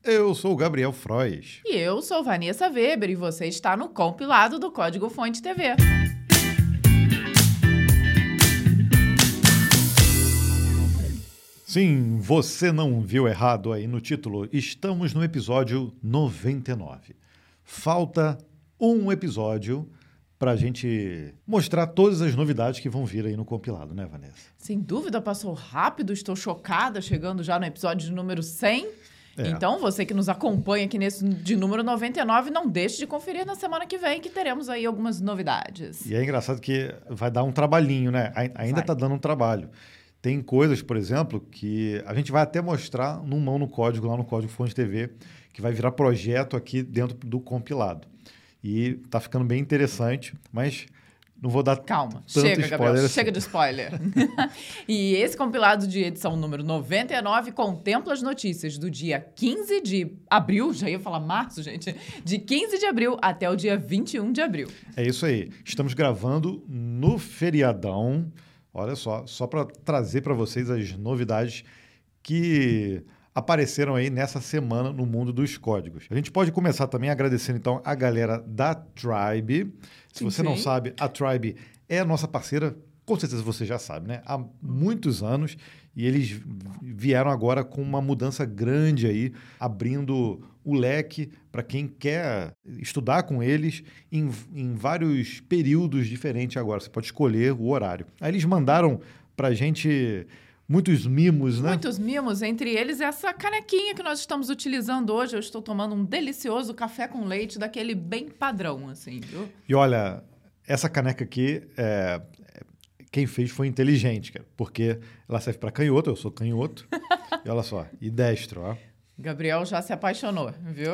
Eu sou o Gabriel Frois. E eu sou Vanessa Weber e você está no compilado do Código Fonte TV. Sim, você não viu errado aí no título. Estamos no episódio 99. Falta um episódio para a gente mostrar todas as novidades que vão vir aí no compilado, né, Vanessa? Sem dúvida, passou rápido, estou chocada, chegando já no episódio de número 100. Então, você que nos acompanha aqui nesse de número 99, não deixe de conferir na semana que vem, que teremos aí algumas novidades. E é engraçado que vai dar um trabalhinho, né? Ainda está dando um trabalho. Tem coisas, por exemplo, que a gente vai até mostrar no Mão no Código, lá no Código Fonte TV, que vai virar projeto aqui dentro do compilado. E tá ficando bem interessante, mas não vou dar Calma, tanto chega, spoiler Gabriel, assim. chega de spoiler. E esse compilado de edição número 99 contempla as notícias do dia 15 de abril, já ia falar março, gente, de 15 de abril até o dia 21 de abril. É isso aí. Estamos gravando no feriadão. Olha só para trazer para vocês as novidades que apareceram aí nessa semana no mundo dos códigos. A gente pode começar também agradecendo, então, a galera da Tribe. Se você não sabe, a Tribe é a nossa parceira, com certeza você já sabe, né? Há muitos anos, e eles vieram agora com uma mudança grande aí, abrindo o leque para quem quer estudar com eles em vários períodos diferentes agora. Você pode escolher o horário. Aí eles mandaram para a gente muitos mimos, né? Muitos mimos, entre eles essa canequinha que nós estamos utilizando hoje. Eu estou tomando um delicioso café com leite, daquele bem padrão, assim, viu? E olha, essa caneca aqui, quem fez foi inteligente, cara, porque ela serve para canhoto, eu sou canhoto, e olha só, e destro, ó. Gabriel já se apaixonou, viu?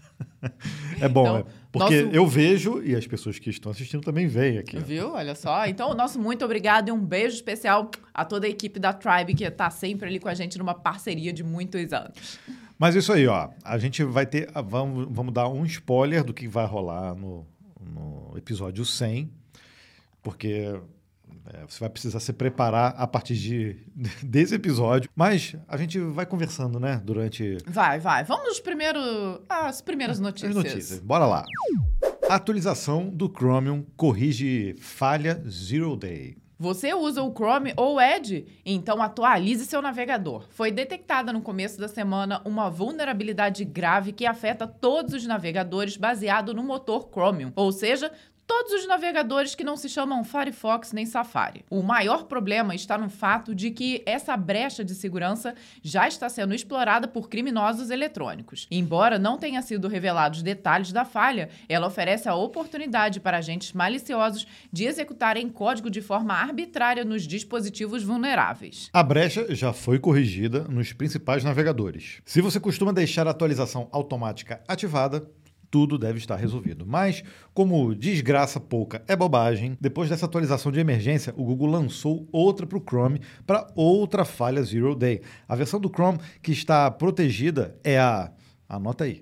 É bom, então, né? Porque eu vejo e as pessoas que estão assistindo também veem aqui. Viu? Olha só. Então, o nosso muito obrigado e um beijo especial a toda a equipe da Tribe que está sempre ali com a gente numa parceria de muitos anos. Mas isso aí, ó. A gente vai ter... Vamos dar um spoiler do que vai rolar no episódio 100, porque você vai precisar se preparar a partir desse episódio. Mas a gente vai conversando, né? Durante... Vai. Vamos às primeiras notícias. As notícias. Bora lá. A atualização do Chromium corrige falha Zero Day. Você usa o Chrome ou o Edge? Então atualize seu navegador. Foi detectada no começo da semana uma vulnerabilidade grave que afeta todos os navegadores baseado no motor Chromium, ou seja, todos os navegadores que não se chamam Firefox nem Safari. O maior problema está no fato de que essa brecha de segurança já está sendo explorada por criminosos eletrônicos. Embora não tenha sido revelados detalhes da falha, ela oferece a oportunidade para agentes maliciosos de executarem código de forma arbitrária nos dispositivos vulneráveis. A brecha já foi corrigida nos principais navegadores. Se você costuma deixar a atualização automática ativada, tudo deve estar resolvido. Mas, como desgraça pouca é bobagem, depois dessa atualização de emergência, o Google lançou outra para o Chrome para outra falha Zero Day. A versão do Chrome que está protegida é anota aí,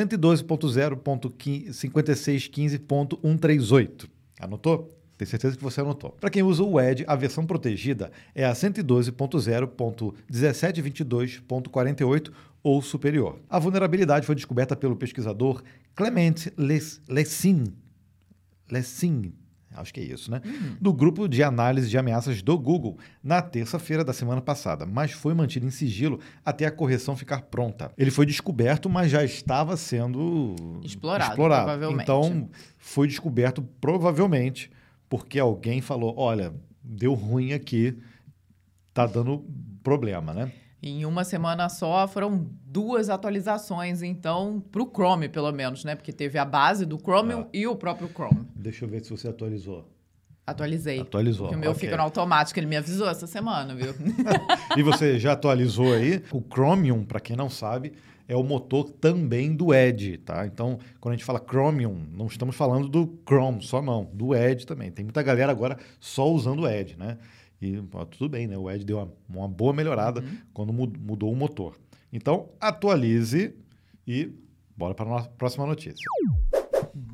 112.0.5615.138. Anotou? Tenho certeza que você anotou. Para quem usa o Edge, a versão protegida é a 112.0.1722.48 ou superior. A vulnerabilidade foi descoberta pelo pesquisador Clement Lessing, acho que é isso, né? Do grupo de análise de ameaças do Google, na terça-feira da semana passada, mas foi mantido em sigilo até a correção ficar pronta. Ele foi descoberto, mas já estava sendo explorado. Provavelmente. Então, foi descoberto provavelmente porque alguém falou, olha, deu ruim aqui, tá dando problema, né? Em uma semana só foram 2 atualizações, então, para o Chrome, pelo menos, né? Porque teve a base do Chromium e o próprio Chrome. Deixa eu ver se você atualizou. Atualizei. Atualizou. Porque o meu Okay. fica no automático, ele me avisou essa semana, viu? E você já atualizou aí? O Chromium, para quem não sabe, é o motor também do Edge, tá? Então, quando a gente fala Chromium, não estamos falando do Chrome só não, do Edge também. Tem muita galera agora só usando o Edge, né? E tudo bem, né? O Edge deu uma boa melhorada quando mudou o motor. Então, atualize e bora para a próxima notícia.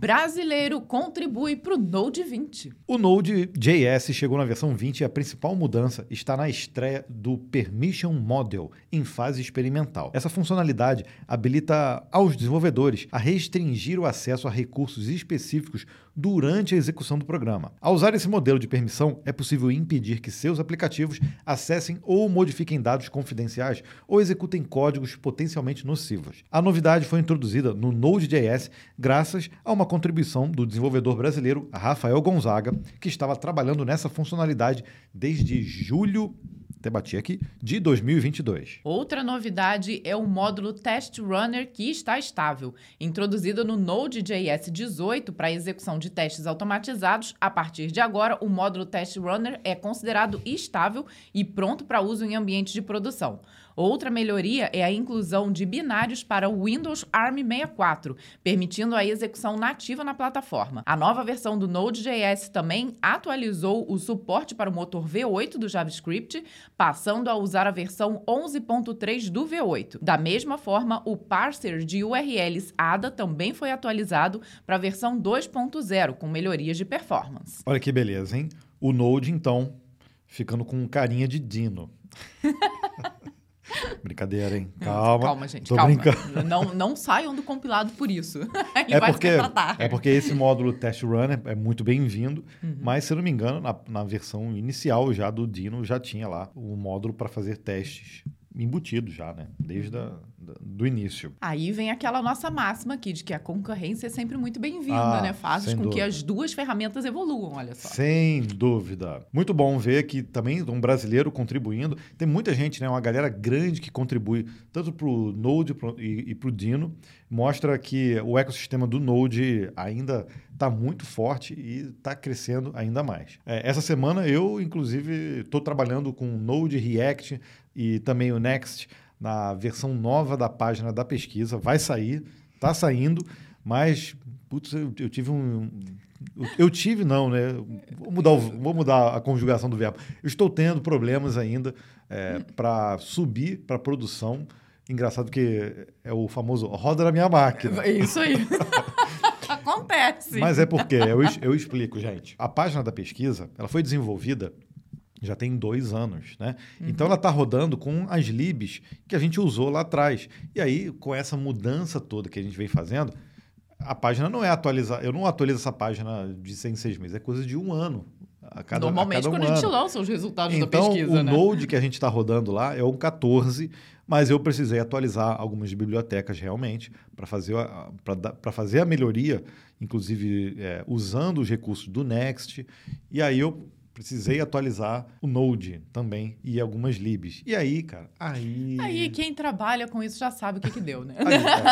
Brasileiro contribui para o Node 20. O Node.js chegou na versão 20 e a principal mudança está na estreia do Permission Model em fase experimental. Essa funcionalidade habilita aos desenvolvedores a restringir o acesso a recursos específicos durante a execução do programa. Ao usar esse modelo de permissão, é possível impedir que seus aplicativos acessem ou modifiquem dados confidenciais ou executem códigos potencialmente nocivos. A novidade foi introduzida no Node.js graças a uma contribuição do desenvolvedor brasileiro Rafael Gonzaga, que estava trabalhando nessa funcionalidade desde julho de 2022. Outra novidade é o módulo Test Runner que está estável. Introduzido no Node.js 18 para execução de testes automatizados, a partir de agora o módulo Test Runner é considerado estável e pronto para uso em ambiente de produção. Outra melhoria é a inclusão de binários para o Windows ARM 64, permitindo a execução nativa na plataforma. A nova versão do Node.js também atualizou o suporte para o motor V8 do JavaScript, passando a usar a versão 11.3 do V8. Da mesma forma, o parser de URLs ADA também foi atualizado para a versão 2.0, com melhorias de performance. Olha que beleza, hein? O Node, então, ficando com carinha de Dino. Brincadeira, hein? Calma. Calma, gente. Tô Calma. brincando. Não saiam do compilado por isso. É porque esse módulo Test Runner é muito bem-vindo, mas, se eu não me engano, na versão inicial já do Dino já tinha lá o módulo para fazer testes embutidos já, né? Desde do início. Aí vem aquela nossa máxima aqui de que a concorrência é sempre muito bem-vinda, né? Faz com que as duas ferramentas evoluam, olha só. Sem dúvida. Muito bom ver que também um brasileiro contribuindo. Tem muita gente, né? Uma galera grande que contribui tanto para o Node e para o Dino. Mostra que o ecossistema do Node ainda está muito forte e está crescendo ainda mais. Essa semana eu, inclusive, estou trabalhando com Node React e também o Next na versão nova da página da pesquisa. Vai sair, está saindo, mas putz, eu tive Eu tive não, né? Vou mudar a conjugação do verbo. Eu estou tendo problemas ainda para subir para produção. Engraçado que é o famoso roda na minha máquina. É isso aí. Acontece. Mas é porque, eu explico, gente. A página da pesquisa, ela foi desenvolvida já tem 2 anos, né? Então ela está rodando com as libs que a gente usou lá atrás. E aí, com essa mudança toda que a gente vem fazendo, a página não é atualizada. Eu não atualizo essa página de 6 meses, é coisa de 1 ano. Normalmente, quando a gente lança os resultados da pesquisa, então, o né? Node que a gente está rodando lá é o 14, mas eu precisei atualizar algumas bibliotecas realmente para fazer a melhoria, inclusive usando os recursos do Next. E aí eu precisei atualizar o Node também e algumas libs. E aí, cara, Aí quem trabalha com isso já sabe o que deu, né?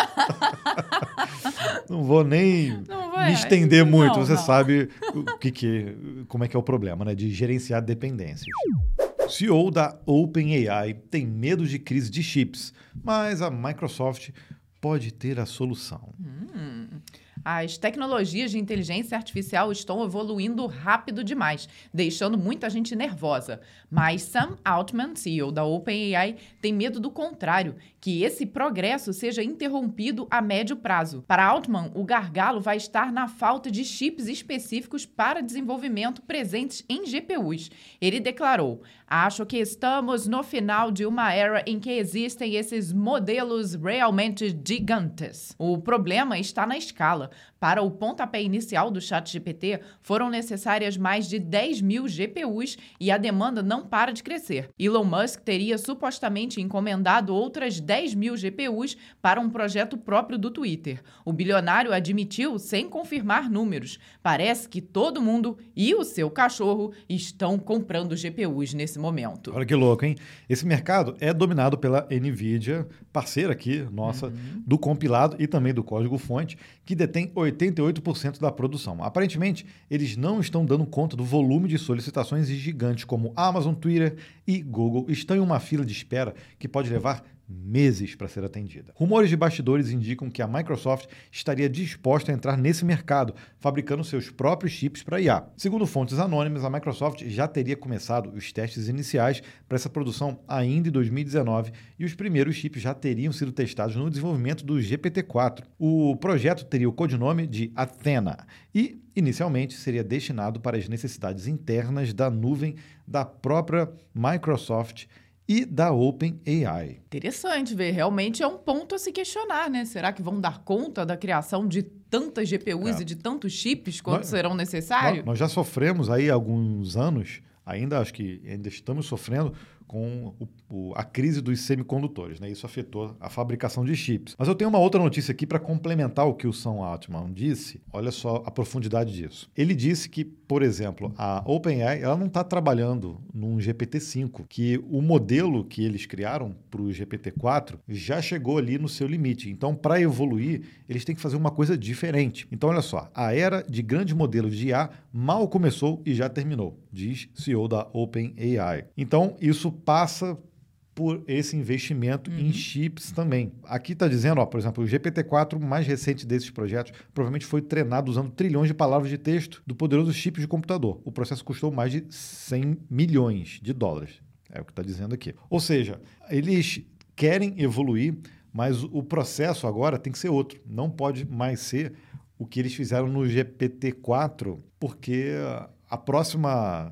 Não vou nem me estender muito. Você sabe como é que é o problema, né? De gerenciar dependências. O CEO da OpenAI tem medo de crise de chips, mas a Microsoft pode ter a solução. As tecnologias de inteligência artificial estão evoluindo rápido demais, deixando muita gente nervosa. Mas Sam Altman, CEO da OpenAI, tem medo do contrário, que esse progresso seja interrompido a médio prazo. Para Altman, o gargalo vai estar na falta de chips específicos para desenvolvimento presentes em GPUs. Ele declarou: "Acho que estamos no final de uma era em que existem esses modelos realmente gigantes. O problema está na escala. Para o pontapé inicial do ChatGPT, foram necessárias mais de 10.000 GPUs e a demanda não para de crescer. Elon Musk teria supostamente encomendado outras 10.000 GPUs para um projeto próprio do Twitter. O bilionário admitiu, sem confirmar números: parece que todo mundo e o seu cachorro estão comprando GPUs nesse momento." Olha que louco, hein? Esse mercado é dominado pela NVIDIA, parceira aqui, nossa, do compilado e também do código-fonte, que detém 88% da produção. Aparentemente, eles não estão dando conta do volume de solicitações e gigantes como Amazon, Twitter e Google estão em uma fila de espera que pode levar meses para ser atendida. Rumores de bastidores indicam que a Microsoft estaria disposta a entrar nesse mercado, fabricando seus próprios chips para IA. Segundo fontes anônimas, a Microsoft já teria começado os testes iniciais para essa produção ainda em 2019 e os primeiros chips já teriam sido testados no desenvolvimento do GPT-4. O projeto teria o codinome de Athena e, inicialmente, seria destinado para as necessidades internas da nuvem da própria Microsoft e da OpenAI. Interessante ver, realmente é um ponto a se questionar, né? Será que vão dar conta da criação de tantas GPUs e de tantos chips quanto serão necessários? Nós já sofremos aí há alguns anos, ainda estamos sofrendo com a crise dos semicondutores, né? Isso afetou a fabricação de chips. Mas eu tenho uma outra notícia aqui para complementar o que o Sam Altman disse. Olha só a profundidade disso. Ele disse que, por exemplo, a OpenAI ela não está trabalhando num GPT-5, que o modelo que eles criaram para o GPT-4 já chegou ali no seu limite. Então, para evoluir, eles têm que fazer uma coisa diferente. Então, olha só, a era de grandes modelos de IA mal começou e já terminou, diz CEO da OpenAI. Então, isso passa por esse investimento em chips também. Aqui está dizendo, por exemplo, o GPT-4 mais recente desses projetos provavelmente foi treinado usando trilhões de palavras de texto do poderoso chip de computador. O processo custou mais de 100 milhões de dólares. É o que está dizendo aqui. Ou seja, eles querem evoluir, mas o processo agora tem que ser outro. Não pode mais ser o que eles fizeram no GPT-4, porque a próxima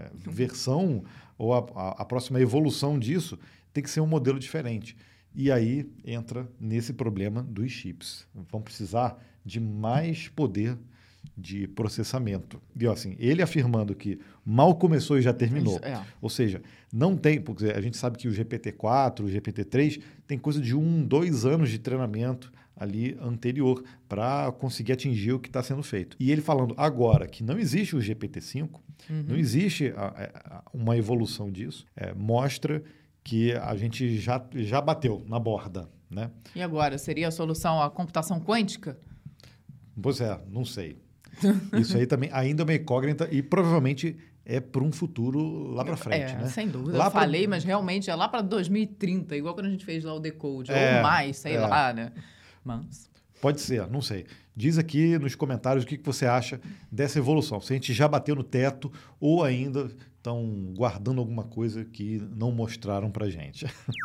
versão ou a próxima evolução disso tem que ser um modelo diferente. E aí entra nesse problema dos chips. Vão precisar de mais poder de processamento. E assim, ele afirmando que mal começou e já terminou. Ou seja, não tem, porque a gente sabe que o GPT-4, o GPT-3 tem coisa de 2 anos de treinamento ali anterior para conseguir atingir o que está sendo feito. E ele falando agora que não existe o GPT-5, não existe uma evolução disso, mostra que a gente já bateu na borda, né? E agora, seria a solução a computação quântica? Pois é, não sei. Isso aí também ainda é uma incógnita e provavelmente é para um futuro lá para frente, né? Sem dúvida. Eu falei, mas realmente é lá para 2030, igual quando a gente fez lá o Decode, ou mais, sei lá, né? Mas... Pode ser, não sei. Diz aqui nos comentários o que você acha dessa evolução. Se a gente já bateu no teto ou ainda estão guardando alguma coisa que não mostraram para gente.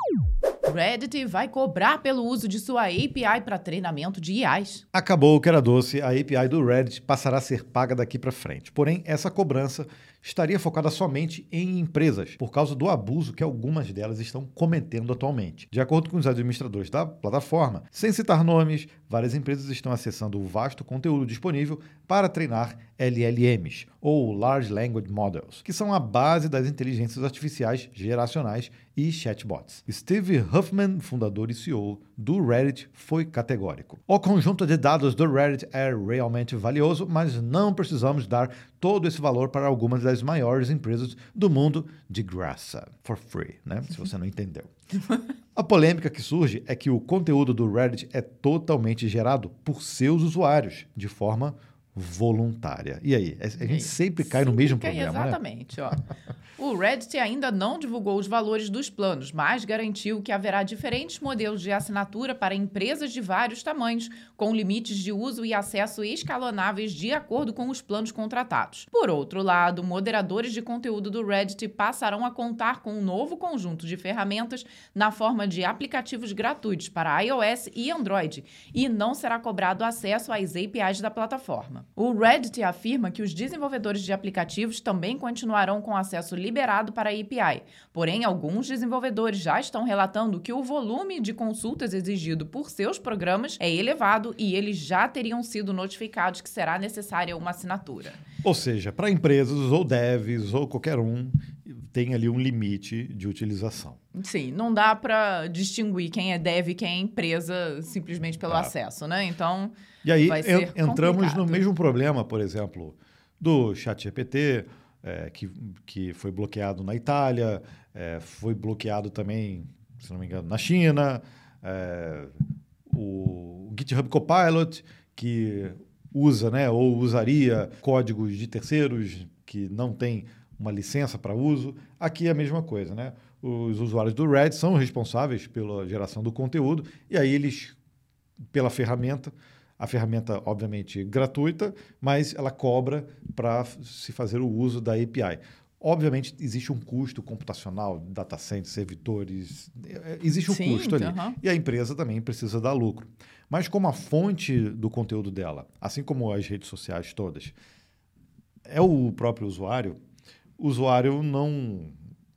Reddit vai cobrar pelo uso de sua API para treinamento de IAs. Acabou o que era doce, a API do Reddit passará a ser paga daqui para frente. Porém, essa cobrança estaria focada somente em empresas, por causa do abuso que algumas delas estão cometendo atualmente. De acordo com os administradores da plataforma, sem citar nomes, várias empresas estão acessando o vasto conteúdo disponível para treinar LLMs, ou Large Language Models, que são a base das inteligências artificiais geracionais e chatbots. Steve Huffman, fundador e CEO do Reddit, foi categórico. O conjunto de dados do Reddit é realmente valioso, mas não precisamos dar todo esse valor para algumas das maiores empresas do mundo de graça, for free, né? Se você não entendeu. A polêmica que surge é que o conteúdo do Reddit é totalmente gerado por seus usuários, de forma voluntária. E aí? A gente sempre cai no mesmo problema, exatamente, né? O Reddit ainda não divulgou os valores dos planos, mas garantiu que haverá diferentes modelos de assinatura para empresas de vários tamanhos, com limites de uso e acesso escalonáveis de acordo com os planos contratados. Por outro lado, moderadores de conteúdo do Reddit passarão a contar com um novo conjunto de ferramentas na forma de aplicativos gratuitos para iOS e Android, e não será cobrado acesso às APIs da plataforma. O Reddit afirma que os desenvolvedores de aplicativos também continuarão com acesso liberado para a API, porém alguns desenvolvedores já estão relatando que o volume de consultas exigido por seus programas é elevado e eles já teriam sido notificados que será necessária uma assinatura. Ou seja, para empresas ou devs ou qualquer um, tem ali um limite de utilização. Sim, não dá para distinguir quem é dev e quem é empresa simplesmente pelo acesso, né? Então, e aí vai ser entramos complicado. no mesmo problema, por exemplo, do ChatGPT, que foi bloqueado na Itália, foi bloqueado também, se não me engano, na China, o GitHub Copilot, que usa, né, ou usaria códigos de terceiros que não tem uma licença para uso. Aqui é a mesma coisa, né? os usuários do Reddit são responsáveis pela geração do conteúdo, e aí eles, pela ferramenta, a ferramenta, obviamente, gratuita, mas ela cobra para se fazer o uso da API. Obviamente, existe um custo computacional, data centers, servidores, existe um custo ali. E a empresa também precisa dar lucro. Mas como a fonte do conteúdo dela, assim como as redes sociais todas, é o próprio usuário, o usuário não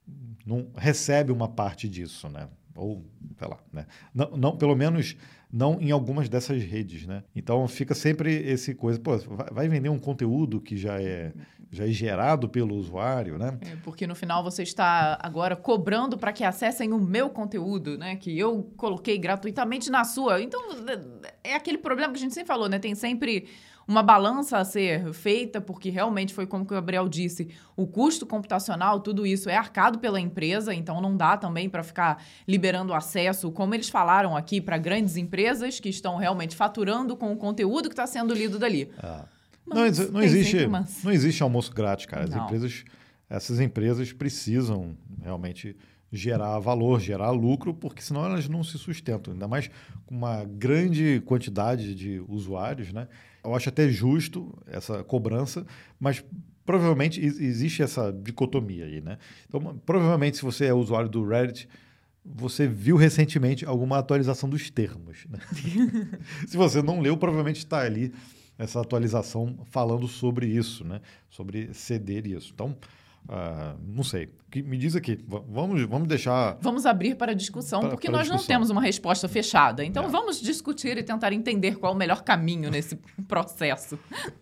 recebe uma parte disso, né? Ou, sei lá, né? Não, pelo menos não em algumas dessas redes, né? Então fica sempre esse coisa, pô, vai vender um conteúdo que já é gerado pelo usuário, né? Porque no final você está agora cobrando para que acessem o meu conteúdo, né? Que eu coloquei gratuitamente na sua. Então, é aquele problema que a gente sempre falou, né? Tem sempre uma balança a ser feita, porque realmente foi como o Gabriel disse, o custo computacional, tudo isso é arcado pela empresa, então não dá também para ficar liberando acesso, como eles falaram aqui, para grandes empresas que estão realmente faturando com o conteúdo que está sendo lido dali. Não existe almoço grátis, cara. Essas empresas precisam realmente gerar valor, gerar lucro, porque senão elas não se sustentam, ainda mais com uma grande quantidade de usuários, né? Eu acho até justo essa cobrança, mas provavelmente existe essa dicotomia aí, né? Então, provavelmente, se você é usuário do Reddit, você viu recentemente alguma atualização dos termos, né? Se você não leu, provavelmente está ali essa atualização falando sobre isso, né? Sobre ceder isso. Então, não sei. Me diz aqui. Vamos deixar... Vamos abrir para discussão, porque nós não temos uma resposta fechada. Então, vamos discutir e tentar entender qual é o melhor caminho nesse processo.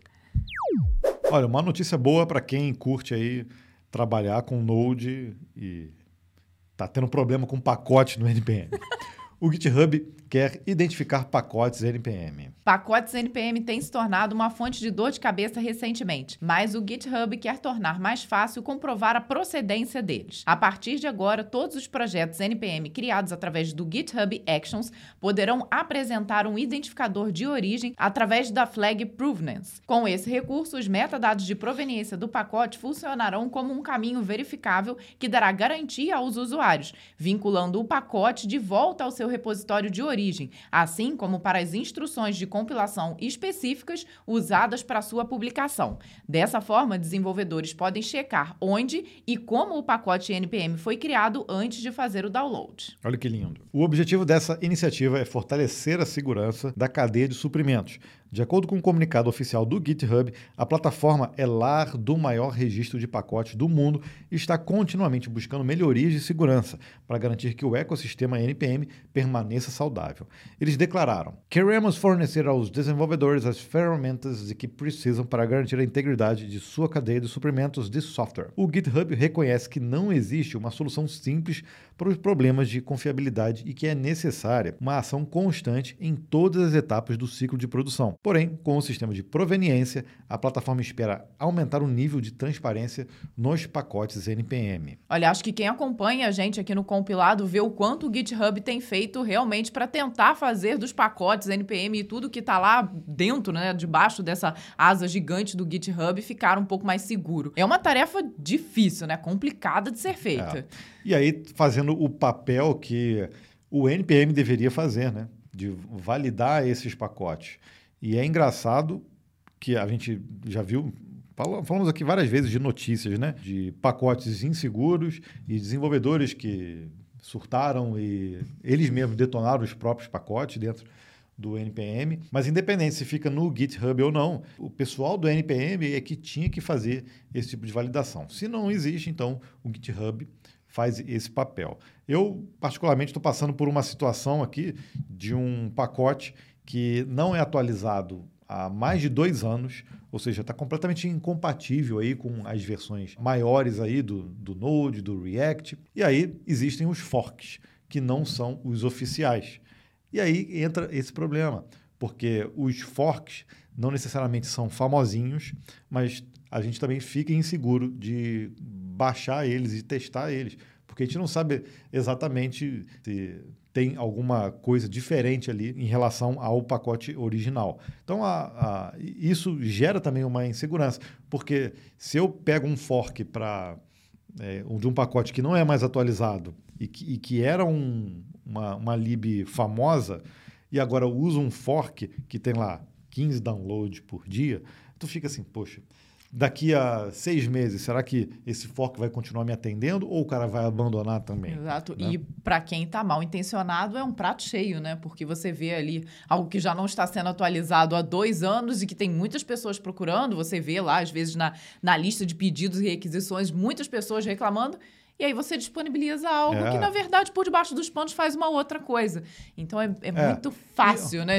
Olha, uma notícia boa para quem curte aí trabalhar com Node e está tendo problema com pacote no NPM. O GitHub quer identificar pacotes NPM. Pacotes NPM têm se tornado uma fonte de dor de cabeça recentemente, mas o GitHub quer tornar mais fácil comprovar a procedência deles. A partir de agora, todos os projetos NPM criados através do GitHub Actions poderão apresentar um identificador de origem através da flag provenance. Com esse recurso, os metadados de proveniência do pacote funcionarão como um caminho verificável que dará garantia aos usuários, vinculando o pacote de volta ao seu repositório de origem, assim como para as instruções de compilação específicas usadas para sua publicação. Dessa forma, desenvolvedores podem checar onde e como o pacote NPM foi criado antes de fazer o download. Olha que lindo. O objetivo dessa iniciativa é fortalecer a segurança da cadeia de suprimentos. De acordo com o comunicado oficial do GitHub, a plataforma é lar do maior registro de pacotes do mundo e está continuamente buscando melhorias de segurança para garantir que o ecossistema NPM permaneça saudável. Eles declararam: queremos fornecer aos desenvolvedores as ferramentas de que precisam para garantir a integridade de sua cadeia de suprimentos de software. O GitHub reconhece que não existe uma solução simples para os problemas de confiabilidade e que é necessária uma ação constante em todas as etapas do ciclo de produção. Porém, com o sistema de proveniência, a plataforma espera aumentar o nível de transparência nos pacotes NPM. Olha, acho que quem acompanha a gente aqui no compilado vê o quanto o GitHub tem feito realmente para tentar fazer dos pacotes NPM e tudo que está lá dentro, né, debaixo dessa asa gigante do GitHub, ficar um pouco mais seguro. É uma tarefa difícil, né, complicada de ser feita. E aí, fazendo o papel que o NPM deveria fazer, né, de validar esses pacotes. E é engraçado que a gente já viu, falamos aqui várias vezes de notícias, né? De pacotes inseguros e desenvolvedores que surtaram e eles mesmos detonaram os próprios pacotes dentro do NPM. Mas independente se fica no GitHub ou não, o pessoal do NPM é que tinha que fazer esse tipo de validação. Se não existe, então o GitHub faz esse papel. Eu, particularmente, estou passando por uma situação aqui de um pacote que não é atualizado há mais de 2 anos, ou seja, está completamente incompatível aí com as versões maiores aí do Node, do React. E aí existem os forks, que não são os oficiais. E aí entra esse problema, porque os forks não necessariamente são famosinhos, mas a gente também fica inseguro de baixar eles e testar eles, porque a gente não sabe exatamente se tem alguma coisa diferente ali em relação ao pacote original. Então, isso gera também uma insegurança, porque se eu pego um fork para de um pacote que não é mais atualizado e que era uma lib famosa e agora usa um fork que tem lá 15 downloads por dia, tu fica assim, poxa, daqui a 6 meses, será que esse fork vai continuar me atendendo ou o cara vai abandonar também? Exato. Né? E para quem está mal intencionado, é um prato cheio, né? Porque você vê ali algo que já não está sendo atualizado há 2 anos e que tem muitas pessoas procurando. Você vê lá, às vezes, na lista de pedidos e requisições, muitas pessoas reclamando. E aí você disponibiliza algo que, na verdade, por debaixo dos panos faz uma outra coisa. Então, é muito fácil, né?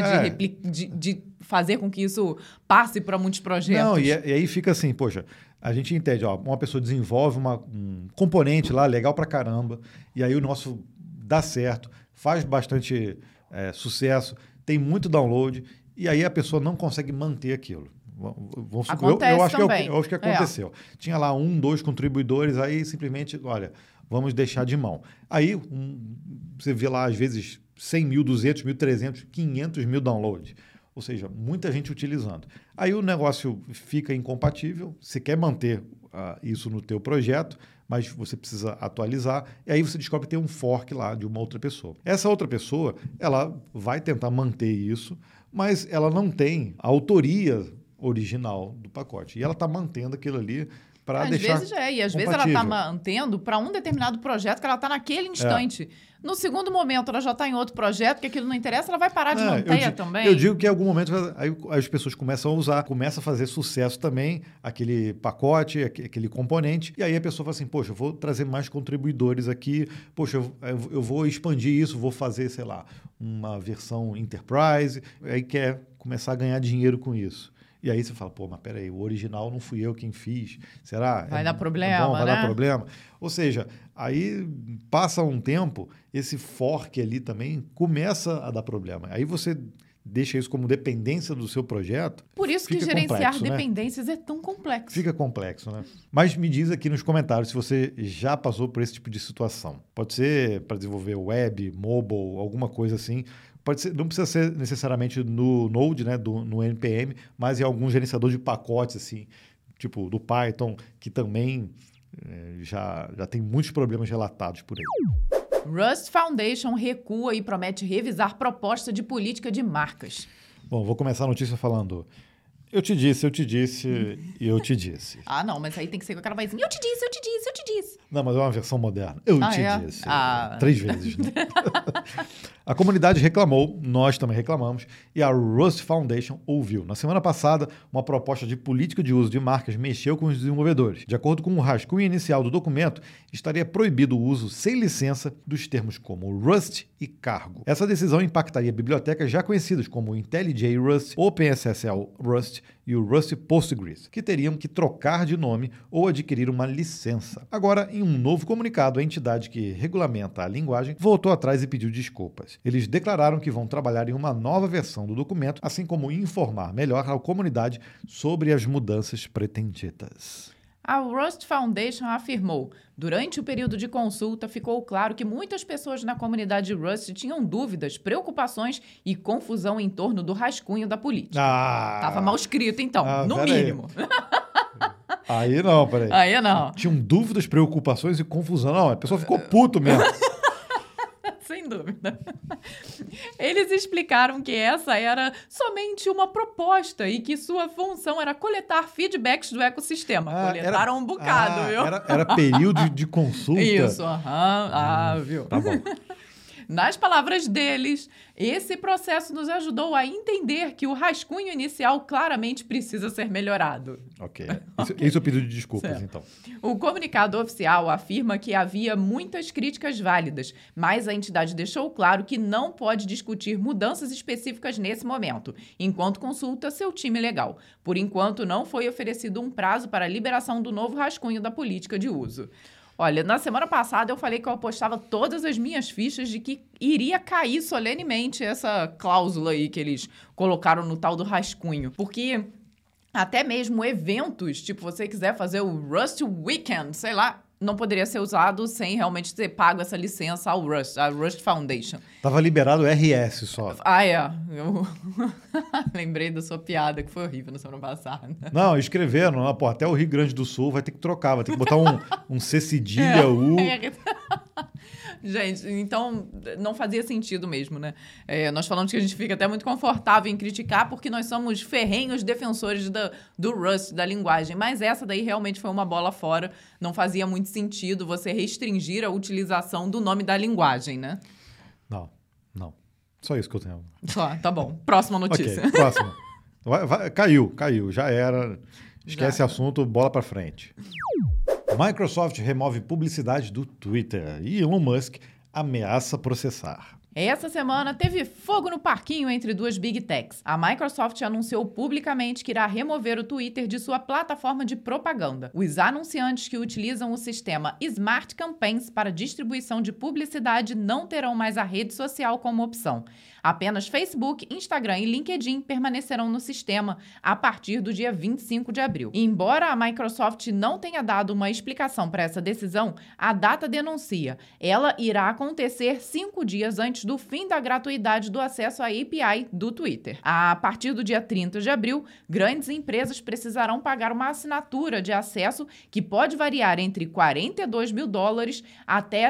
De fazer com que isso passe para muitos projetos. Não, e aí fica assim, poxa, a gente entende, ó, uma pessoa desenvolve um componente lá legal pra caramba, e aí o nosso dá certo, faz bastante sucesso, tem muito download, e aí a pessoa não consegue manter aquilo. Acontece eu acho que aconteceu. Tinha lá 1, 2 contribuidores, aí simplesmente, olha, vamos deixar de mão. Aí você vê lá, às vezes, 100 mil, 200 mil, 300, 500 mil downloads. Ou seja, muita gente utilizando. Aí o negócio fica incompatível, você quer manter isso no teu projeto, mas você precisa atualizar, e aí você descobre que tem um fork lá de uma outra pessoa. Essa outra pessoa, ela vai tentar manter isso, mas ela não tem a autoria original do pacote. E ela está mantendo aquilo ali para deixar Às vezes e às vezes ela está mantendo para um determinado projeto que ela está naquele instante. No segundo momento, ela já está em outro projeto, que aquilo não interessa, ela vai parar de manter também. Eu digo que em algum momento aí as pessoas começam a usar, começa a fazer sucesso também aquele pacote, aquele componente, e aí a pessoa fala assim, poxa, eu vou trazer mais contribuidores aqui, poxa, eu vou expandir isso, vou fazer, sei lá, uma versão Enterprise, aí quer começar a ganhar dinheiro com isso. E aí você fala, pô, mas peraí, o original não fui eu quem fiz. Será? Vai dar problema, vai né? dar problema. Ou seja, aí passa um tempo, esse fork ali também começa a dar problema. Aí você deixa isso como dependência do seu projeto. Por isso que gerenciar dependências é tão complexo. Fica complexo, né? Mas me diz aqui nos comentários se você já passou por esse tipo de situação. Pode ser para desenvolver web, mobile, alguma coisa assim. Pode ser, não precisa ser necessariamente no Node, né, no NPM, mas em algum gerenciador de pacotes, assim, tipo do Python, que também já tem muitos problemas relatados por aí. Rust Foundation recua e promete revisar proposta de política de marcas. Bom, vou começar a notícia falando... Eu te disse e eu te disse. Ah, não, mas aí tem que ser com aquela vozinha. Eu te disse. Não, mas é uma versão moderna. Eu te disse. 3 vezes, né? A comunidade reclamou, nós também reclamamos, e a Rust Foundation ouviu. Na semana passada, uma proposta de política de uso de marcas mexeu com os desenvolvedores. De acordo com o rascunho inicial do documento, estaria proibido o uso sem licença dos termos como Rust e cargo. Essa decisão impactaria bibliotecas já conhecidas como o IntelliJ Rust, OpenSSL Rust e o Rust Postgres, que teriam que trocar de nome ou adquirir uma licença. Agora, em um novo comunicado, a entidade que regulamenta a linguagem voltou atrás e pediu desculpas. Eles declararam que vão trabalhar em uma nova versão do documento, assim como informar melhor a comunidade sobre as mudanças pretendidas. A Rust Foundation afirmou: durante o período de consulta, ficou claro que muitas pessoas na comunidade Rust tinham dúvidas, preocupações e confusão em torno do rascunho da política. Tava mal escrito, então, no mínimo. Aí não, peraí. Aí não. Tinham dúvidas, preocupações e confusão. Não, a pessoa ficou puto mesmo. Sem dúvida. Eles explicaram que essa era somente uma proposta e que sua função era coletar feedbacks do ecossistema. Coletaram um bocado, viu? Era período de consulta. Isso, viu? Tá bom. Nas palavras deles, esse processo nos ajudou a entender que o rascunho inicial claramente precisa ser melhorado. Ok. Isso é o pedido de desculpas, certo. Então. O comunicado oficial afirma que havia muitas críticas válidas, mas a entidade deixou claro que não pode discutir mudanças específicas nesse momento, enquanto consulta seu time legal. Por enquanto, não foi oferecido um prazo para a liberação do novo rascunho da política de uso. Olha, na semana passada eu falei que eu apostava todas as minhas fichas de que iria cair solenemente essa cláusula aí que eles colocaram no tal do rascunho. Porque até mesmo eventos, tipo, você quiser fazer o Rust Weekend, sei lá, não poderia ser usado sem realmente ter pago essa licença ao Rust, a Rust Foundation. Tava liberado o RS só. Ah, é. Eu lembrei da sua piada, que foi horrível na semana passada. Não, escreveram, pô, até o Rio Grande do Sul vai ter que trocar, vai ter que botar um C cedilha, U. Gente, então não fazia sentido mesmo, né? Nós falamos que a gente fica até muito confortável em criticar porque nós somos ferrenhos defensores do Rust, da linguagem. Mas essa daí realmente foi uma bola fora. Não fazia muito sentido você restringir a utilização do nome da linguagem, né? Não. Só isso que eu tenho. Só, tá bom. Próxima notícia. Ok, próxima. Caiu. Já era. Esquece assunto, bola pra frente. Microsoft remove publicidade do Twitter e Elon Musk ameaça processar. Essa semana teve fogo no parquinho entre duas Big Techs. A Microsoft anunciou publicamente que irá remover o Twitter de sua plataforma de propaganda. Os anunciantes que utilizam o sistema Smart Campaigns para distribuição de publicidade não terão mais a rede social como opção. Apenas Facebook, Instagram e LinkedIn permanecerão no sistema a partir do dia 25 de abril. E embora a Microsoft não tenha dado uma explicação para essa decisão, a data denuncia. Ela irá acontecer 5 dias antes do fim da gratuidade do acesso à API do Twitter. A partir do dia 30 de abril, grandes empresas precisarão pagar uma assinatura de acesso que pode variar entre $42 mil até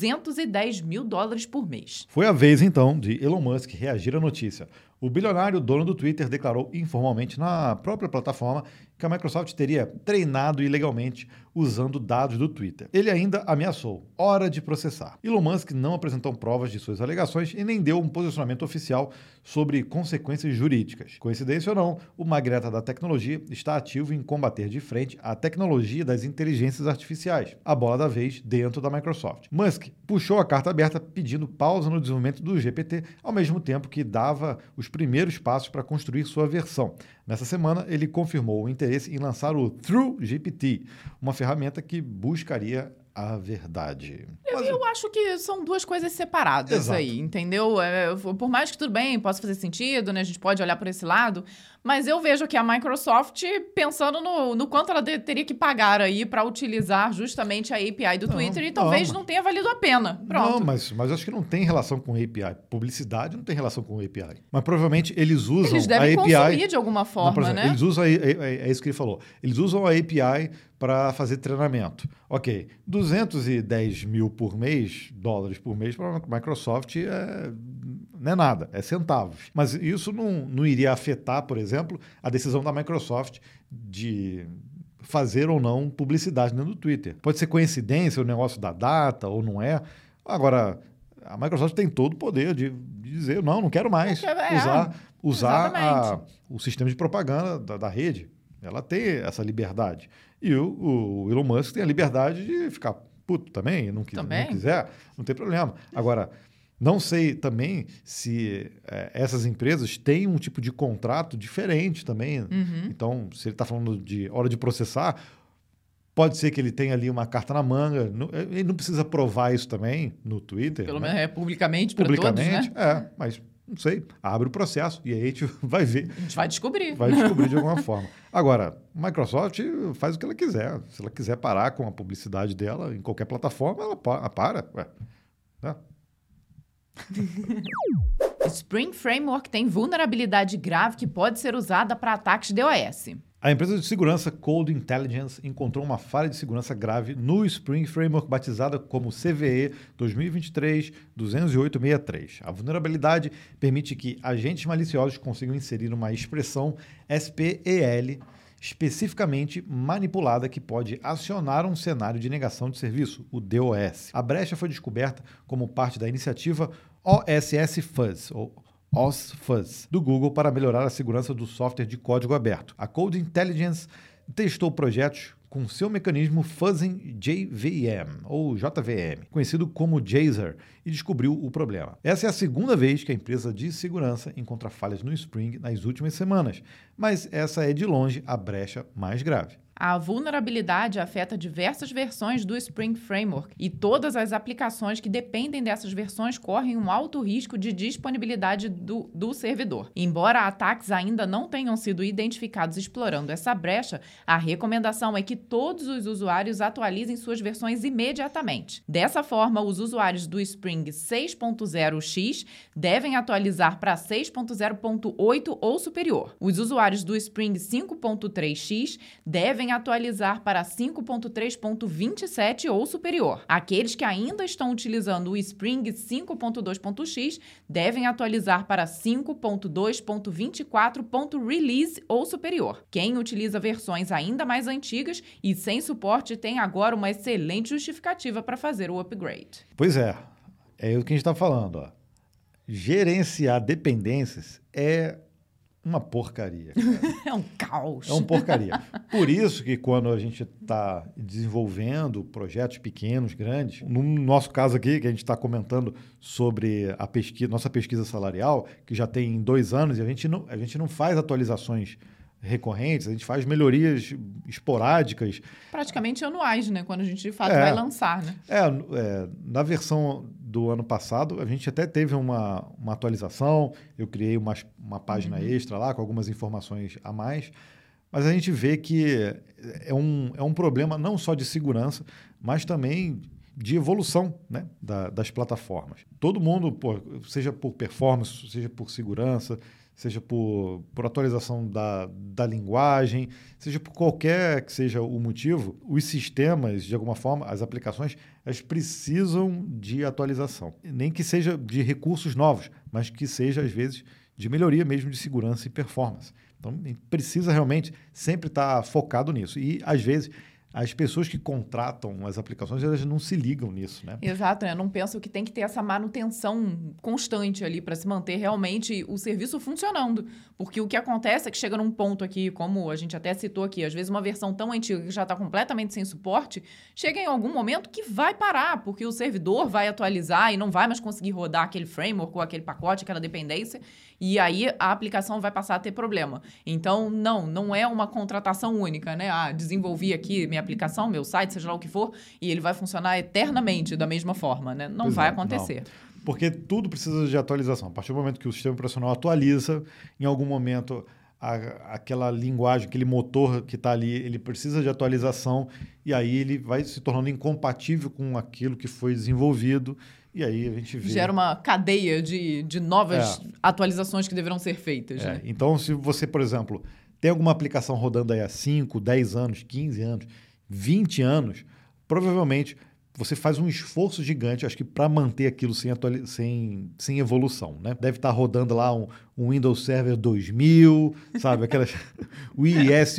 $210 mil por mês. Foi a vez, então, de Elon Musk reagir à notícia. O bilionário dono do Twitter declarou informalmente na própria plataforma que a Microsoft teria treinado ilegalmente usando dados do Twitter. Ele ainda ameaçou, hora de processar. Elon Musk não apresentou provas de suas alegações e nem deu um posicionamento oficial sobre consequências jurídicas. Coincidência ou não, o magnata da tecnologia está ativo em combater de frente a tecnologia das inteligências artificiais, a bola da vez dentro da Microsoft. Musk puxou a carta aberta pedindo pausa no desenvolvimento do GPT, ao mesmo tempo que dava os primeiros passos para construir sua versão. Nessa semana, ele confirmou o interesse em lançar o TrueGPT, uma ferramenta que buscaria a verdade. Eu acho que são duas coisas separadas. Exato. Aí, entendeu? Por mais que tudo bem, possa fazer sentido, né? A gente pode olhar por esse lado, mas eu vejo aqui a Microsoft pensando no quanto ela teria que pagar aí para utilizar justamente a API do Twitter e talvez não tenha valido a pena. Pronto. Não, mas acho que não tem relação com API. Publicidade não tem relação com API. Mas provavelmente eles usam eles devem a API... consumir de alguma forma, não, exemplo, né? Eles usam, é isso que ele falou, eles usam a API para fazer treinamento. Ok, $210 mil por mês, para a Microsoft não é nada, é centavos. Mas isso não iria afetar, por exemplo, a decisão da Microsoft de fazer ou não publicidade dentro do Twitter. Pode ser coincidência o negócio da data ou não é. Agora, a Microsoft tem todo o poder de dizer, não quero mais usar o sistema de propaganda da rede. Ela tem essa liberdade. E o Elon Musk tem a liberdade de ficar puto também, não quiser, não tem problema. Agora, não sei também se essas empresas têm um tipo de contrato diferente também. Uhum. Então, se ele está falando de hora de processar, pode ser que ele tenha ali uma carta na manga. Ele não precisa provar isso também no Twitter. Pelo menos publicamente para todos, né? Mas não sei, abre o processo e aí a gente vai ver. A gente vai descobrir. Vai descobrir de alguma forma. Agora, a Microsoft faz o que ela quiser. Se ela quiser parar com a publicidade dela em qualquer plataforma, ela para. Né? Spring Framework tem vulnerabilidade grave que pode ser usada para ataques DOS. A empresa de segurança Cold Intelligence encontrou uma falha de segurança grave no Spring Framework batizada como CVE 2023-20863. A vulnerabilidade permite que agentes maliciosos consigam inserir uma expressão SPEL especificamente manipulada que pode acionar um cenário de negação de serviço, o DOS. A brecha foi descoberta como parte da iniciativa OSS Fuzz, ou OSFuzz, do Google para melhorar a segurança do software de código aberto. A Cold Intelligence testou projetos com seu mecanismo Fuzzing JVM, ou JVM, conhecido como Jazer, e descobriu o problema. Essa é a segunda vez que a empresa de segurança encontra falhas no Spring nas últimas semanas, mas essa é de longe a brecha mais grave. A vulnerabilidade afeta diversas versões do Spring Framework e todas as aplicações que dependem dessas versões correm um alto risco de disponibilidade do servidor. Embora ataques ainda não tenham sido identificados explorando essa brecha, a recomendação é que todos os usuários atualizem suas versões imediatamente. Dessa forma, os usuários do Spring 6.0x devem atualizar para 6.0.8 ou superior. Os usuários do Spring 5.3x devem atualizar para 5.3.27 ou superior. Aqueles que ainda estão utilizando o Spring 5.2.x devem atualizar para 5.2.24.release ou superior. Quem utiliza versões ainda mais antigas e sem suporte tem agora uma excelente justificativa para fazer o upgrade. Pois é o que a gente está falando. Ó. Gerenciar dependências é uma porcaria. É um caos. É uma porcaria. Por isso que quando a gente está desenvolvendo projetos pequenos, grandes, no nosso caso aqui, que a gente está comentando sobre a pesquisa, nossa pesquisa salarial, que já tem 2 anos, e a gente não faz atualizações recorrentes, a gente faz melhorias esporádicas. Praticamente anuais, né? Quando a gente de fato vai lançar, né? Na versão do ano passado, a gente até teve uma atualização, eu criei uma página extra lá com algumas informações a mais, mas a gente vê que é um problema não só de segurança, mas também de evolução, né, das plataformas. Todo mundo, seja por performance, seja por segurança, seja por atualização da linguagem, seja por qualquer que seja o motivo, os sistemas, de alguma forma, as aplicações, elas precisam de atualização. Nem que seja de recursos novos, mas que seja, às vezes, de melhoria mesmo de segurança e performance. Então, a gente precisa realmente sempre estar focado nisso. E, às vezes, as pessoas que contratam as aplicações, elas não se ligam nisso, né? Exato, né? Não pensam que tem que ter essa manutenção constante ali para se manter realmente o serviço funcionando. Porque o que acontece é que chega num ponto aqui, como a gente até citou aqui, às vezes uma versão tão antiga que já está completamente sem suporte, chega em algum momento que vai parar, porque o servidor vai atualizar e não vai mais conseguir rodar aquele framework ou aquele pacote, aquela dependência, e aí a aplicação vai passar a ter problema. Então, não é uma contratação única, né? Desenvolvi aqui minha aplicação, meu site, seja lá o que for, e ele vai funcionar eternamente da mesma forma, né? Não vai acontecer. Não. Porque tudo precisa de atualização. A partir do momento que o sistema operacional atualiza, em algum momento aquela linguagem, aquele motor que está ali, ele precisa de atualização e aí ele vai se tornando incompatível com aquilo que foi desenvolvido e aí a gente vê... Gera uma cadeia de novas atualizações que deverão ser feitas. Né? Então, se você, por exemplo, tem alguma aplicação rodando aí há 5, 10 anos, 15 anos, 20 anos, provavelmente você faz um esforço gigante, acho que para manter aquilo sem evolução, né? Deve estar rodando lá um Windows Server 2000, sabe? O IIS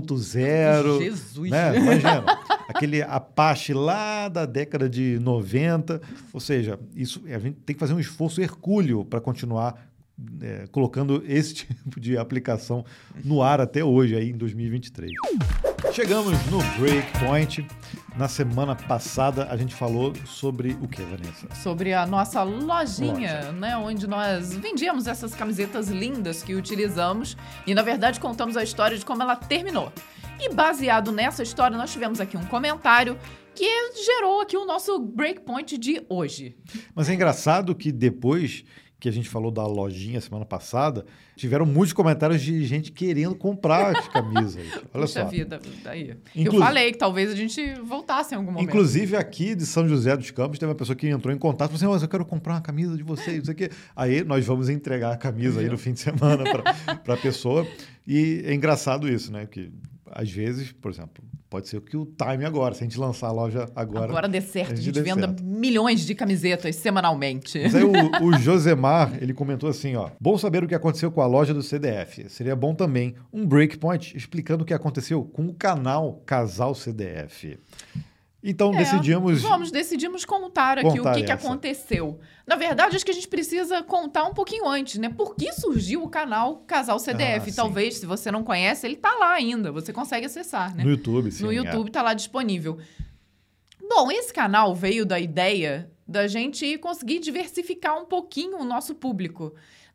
1.0. Jesus! Né? Imagina, aquele Apache lá da década de 90. Ou seja, a gente tem que fazer um esforço hercúleo para continuar colocando esse tipo de aplicação no ar até hoje, aí em 2023. Chegamos no Breakpoint. Na semana passada, a gente falou sobre o que, Vanessa? Sobre a nossa lojinha, né? Onde nós vendíamos essas camisetas lindas que utilizamos e, na verdade, contamos a história de como ela terminou. E, baseado nessa história, nós tivemos aqui um comentário que gerou aqui o nosso Breakpoint de hoje. Mas é engraçado que depois que a gente falou da lojinha semana passada, tiveram muitos comentários de gente querendo comprar as camisas. Olha Puxa só. vida, daí. Eu falei que talvez a gente voltasse em algum momento. Inclusive, aqui de São José dos Campos, teve uma pessoa que entrou em contato e falou assim, mas eu quero comprar uma camisa de vocês, não sei o quê. Aí nós vamos entregar a camisa aí no fim de semana para a pessoa. E é engraçado isso, né? Que às vezes, por exemplo, pode ser que o time agora, se a gente lançar a loja agora dê certo, a gente venda milhões de camisetas semanalmente. Mas aí o Josemar, ele comentou assim, ó, bom saber o que aconteceu com a loja do CDF. Seria bom também um breakpoint explicando o que aconteceu com o canal Casal CDF. Então, decidimos contar aqui o que aconteceu. Na verdade, acho que a gente precisa contar um pouquinho antes, né? Por que surgiu o canal Casal CDF? Talvez, se você não conhece, ele tá lá ainda. Você consegue acessar, né? No YouTube, sim. No YouTube tá lá disponível. Bom, esse canal veio da ideia da gente conseguir diversificar um pouquinho o nosso público.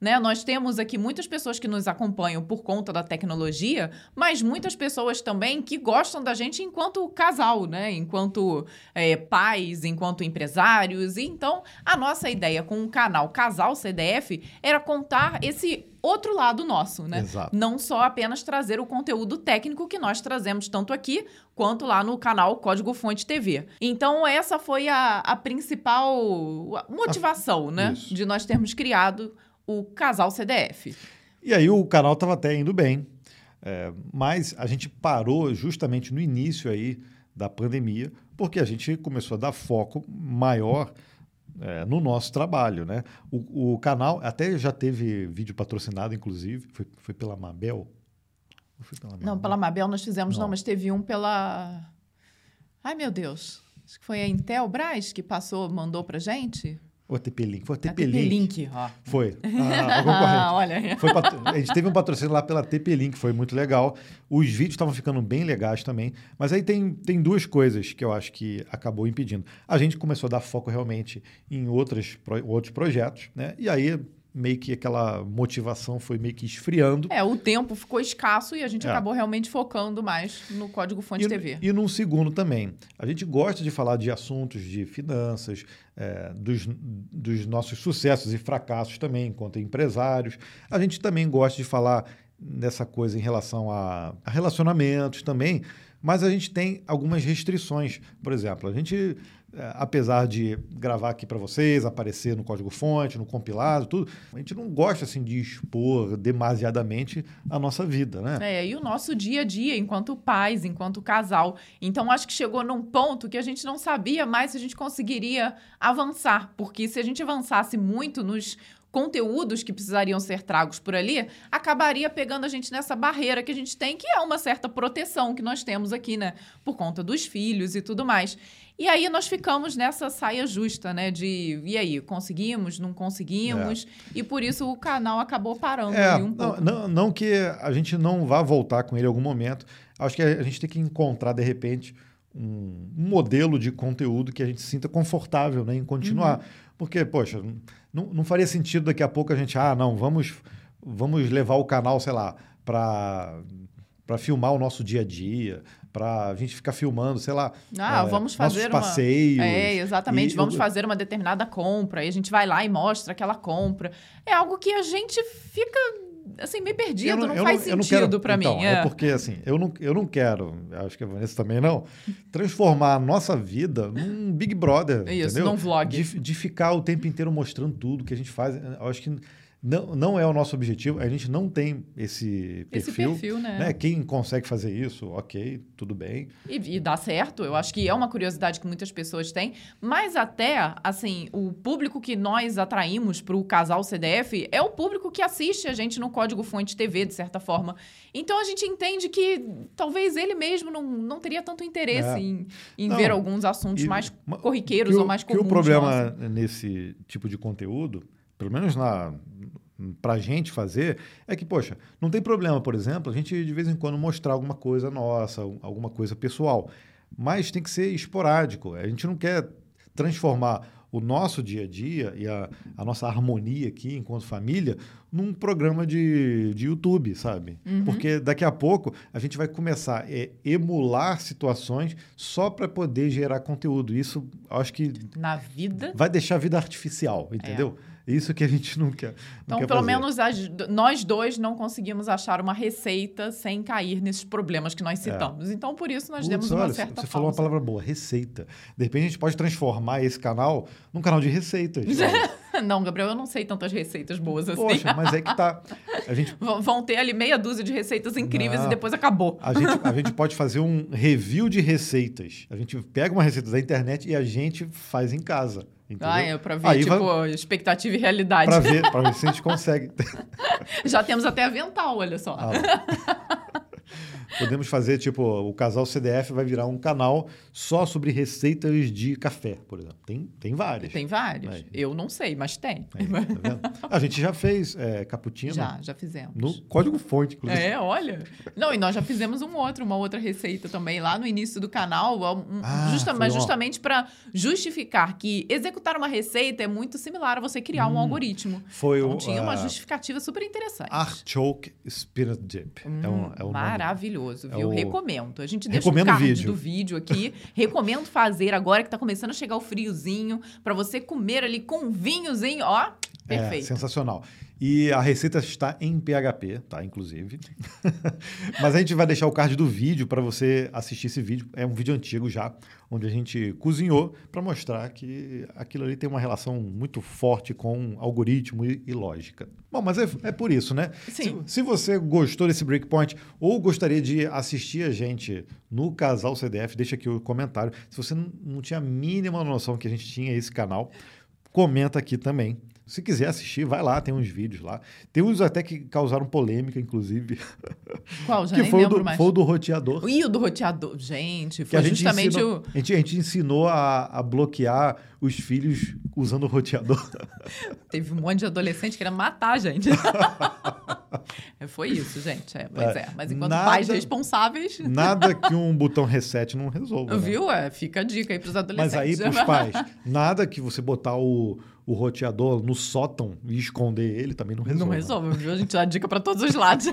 né? Nós temos aqui muitas pessoas que nos acompanham por conta da tecnologia, mas muitas pessoas também que gostam da gente enquanto casal, né? Enquanto pais, enquanto empresários. E então, a nossa ideia com o canal Casal CDF era contar esse outro lado nosso, né? Exato. Não só apenas trazer o conteúdo técnico que nós trazemos tanto aqui quanto lá no canal Código Fonte TV. Então, essa foi a principal motivação, né? Isso. De nós termos criado o Casal CDF. E aí o canal estava até indo bem, mas a gente parou justamente no início aí da pandemia, porque a gente começou a dar foco maior no nosso trabalho, né? O canal até já teve vídeo patrocinado, inclusive, foi pela Mabel? Ou foi pela Mabel? Não, pela Mabel nós fizemos, Não. mas teve um pela... Ai, meu Deus. Acho que foi a Intelbras que mandou pra gente. O TP-Link. Foi a A TP-Link. TP-Link, ó. Foi. A concorrente. Olha. A gente teve um patrocínio lá pela TP-Link, foi muito legal. Os vídeos estavam ficando bem legais também. Mas aí tem duas coisas que eu acho que acabou impedindo. A gente começou a dar foco realmente em outros projetos, né? E aí meio que aquela motivação foi meio que esfriando. O tempo ficou escasso e a gente acabou realmente focando mais no Código Fonte TV. E num segundo também, a gente gosta de falar de assuntos de finanças, dos nossos sucessos e fracassos também, enquanto empresários. A gente também gosta de falar dessa coisa em relação a relacionamentos também, mas a gente tem algumas restrições. Por exemplo, a gente, apesar de gravar aqui para vocês, aparecer no código-fonte, no compilado, tudo, a gente não gosta assim, de expor demasiadamente a nossa vida, né? E o nosso dia a dia, enquanto pais, enquanto casal. Então, acho que chegou num ponto que a gente não sabia mais se a gente conseguiria avançar, porque se a gente avançasse muito nos conteúdos que precisariam ser tragos por ali, acabaria pegando a gente nessa barreira que a gente tem, que é uma certa proteção que nós temos aqui, né? Por conta dos filhos e tudo mais. E aí nós ficamos nessa saia justa, né? De, e aí, conseguimos, não conseguimos? E por isso o canal acabou parando ali um pouco. Não que a gente não vá voltar com ele em algum momento. Acho que a gente tem que encontrar, de repente, um modelo de conteúdo que a gente se sinta confortável, né, em continuar. Porque, poxa, não faria sentido daqui a pouco a gente, vamos levar o canal, sei lá, para filmar o nosso dia a dia, para a gente ficar filmando, sei lá, vamos fazer nossos passeios. Exatamente, vamos fazer uma determinada compra, e a gente vai lá e mostra aquela compra. É algo que a gente fica assim, meio perdido, não faz sentido para mim. É porque, assim, eu não quero, acho que a Vanessa também não, transformar a nossa vida num Big Brother, isso, entendeu? num vlog. De ficar o tempo inteiro mostrando tudo que a gente faz. Eu acho que não é o nosso objetivo, a gente não tem esse perfil, né? Quem consegue fazer isso, ok, tudo bem. E dá certo, eu acho que é uma curiosidade que muitas pessoas têm, mas até, assim, o público que nós atraímos para o Casal CDF é o público que assiste a gente no Código Fonte TV, de certa forma. Então, a gente entende que talvez ele mesmo não teria tanto interesse em ver alguns assuntos mais corriqueiros ou mais comuns. O problema nesse tipo de conteúdo, pelo menos para a gente fazer, é que, poxa, não tem problema, por exemplo, a gente de vez em quando mostrar alguma coisa nossa, alguma coisa pessoal, mas tem que ser esporádico. A gente não quer transformar o nosso dia a dia e a nossa harmonia aqui, enquanto família, num programa de YouTube, sabe? Porque daqui a pouco a gente vai começar a emular situações só para poder gerar conteúdo. Isso, acho que na vida vai deixar a vida artificial, entendeu? Isso que a gente não quer. Então, pelo menos nós dois não conseguimos achar uma receita sem cair nesses problemas que nós citamos. Então, por isso, nós demos uma certa pausa. Você falou uma palavra boa, receita. De repente, a gente pode transformar esse canal num canal de receitas. Não, Gabriel, eu não sei tantas receitas boas assim. Poxa, mas é que tá... Vão ter ali meia dúzia de receitas incríveis e depois acabou. A gente pode fazer um review de receitas. A gente pega uma receita da internet e a gente faz em casa. Entendeu? Pra ver, expectativa e realidade. Pra ver se a gente consegue. Já temos até avental, olha só. Podemos fazer, tipo, o Casal CDF vai virar um canal só sobre receitas de café, por exemplo. Tem várias. Tem vários. Aí. Eu não sei, mas tem. Tá vendo? A gente já fez cappuccino. Já fizemos. No código-fonte, inclusive. Olha. Não, e nós já fizemos uma outra receita também lá no início do canal, mas justamente para justificar que executar uma receita é muito similar a você criar um algoritmo. Então tinha uma justificativa super interessante. Artichoke Spinach Dip. É o maravilhoso, viu? Recomendo. A gente deixa Recomendo o card vídeo. do vídeo aqui. Recomendo fazer agora que tá começando a chegar o friozinho, para você comer ali com um vinhozinho, ó, perfeito. Sensacional. E a receita está em PHP, tá? Inclusive. Mas a gente vai deixar o card do vídeo para você assistir esse vídeo. É um vídeo antigo já, onde a gente cozinhou para mostrar que aquilo ali tem uma relação muito forte com algoritmo e lógica. Bom, mas é por isso, né? Sim. Se você gostou desse Breakpoint ou gostaria de assistir a gente no Casal CDF, deixa aqui o comentário. Se você não tinha a mínima noção que a gente tinha esse canal, comenta aqui também. Se quiser assistir, vai lá, tem uns vídeos lá. Tem uns até que causaram polêmica, inclusive. Qual? Já que nem foi lembro mais. Foi o do roteador. E o do roteador? Gente, Que foi a gente justamente ensinou, o... A gente ensinou a bloquear os filhos usando o roteador. Teve um monte de adolescente querendo matar a gente. Foi isso, gente. Mas enquanto pais responsáveis... Nada que um botão reset não resolva. Viu? Fica a dica aí pros adolescentes. Mas aí pros pais, nada que você botar o roteador no sótão e esconder ele também não resolve. Não resolve, viu? A gente dá dica para todos os lados.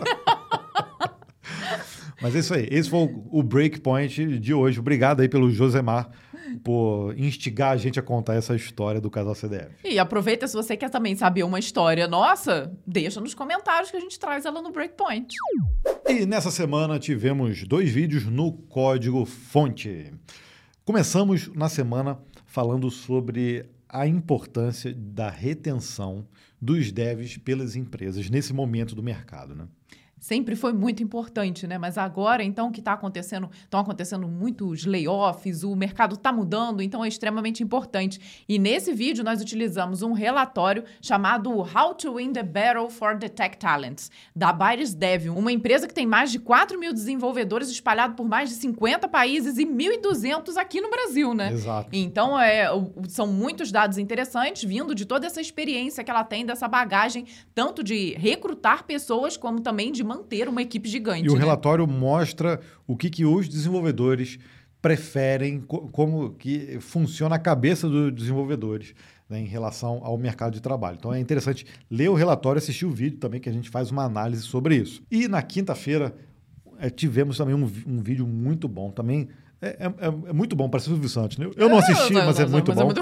Mas é isso aí. Esse foi o Breakpoint de hoje. Obrigado aí pelo Josemar por instigar a gente a contar essa história do Casal CDF. E aproveita, se você quer também saber uma história nossa, deixa nos comentários que a gente traz ela no Breakpoint. E nessa semana tivemos 2 vídeos no Código Fonte. Começamos na semana falando sobre a importância da retenção dos devs pelas empresas nesse momento do mercado, né? Sempre foi muito importante, né? Mas agora, então, que estão acontecendo muitos layoffs, o mercado está mudando, então é extremamente importante. E nesse vídeo nós utilizamos um relatório chamado How to Win the Battle for the Tech Talents, da Bytes Dev, uma empresa que tem mais de 4.000 desenvolvedores espalhados por mais de 50 países e 1.200 aqui no Brasil, né? Exato. Então, são muitos dados interessantes vindo de toda essa experiência que ela tem, dessa bagagem, tanto de recrutar pessoas, como também de manter uma equipe gigante. E o relatório mostra o que os desenvolvedores preferem, como que funciona a cabeça dos desenvolvedores, né, em relação ao mercado de trabalho. Então é interessante ler o relatório e assistir o vídeo também, que a gente faz uma análise sobre isso. E na quinta-feira tivemos também um vídeo muito bom. Também é muito bom, parece o Silvio Santos, né? Eu não assisti, mas é muito bom.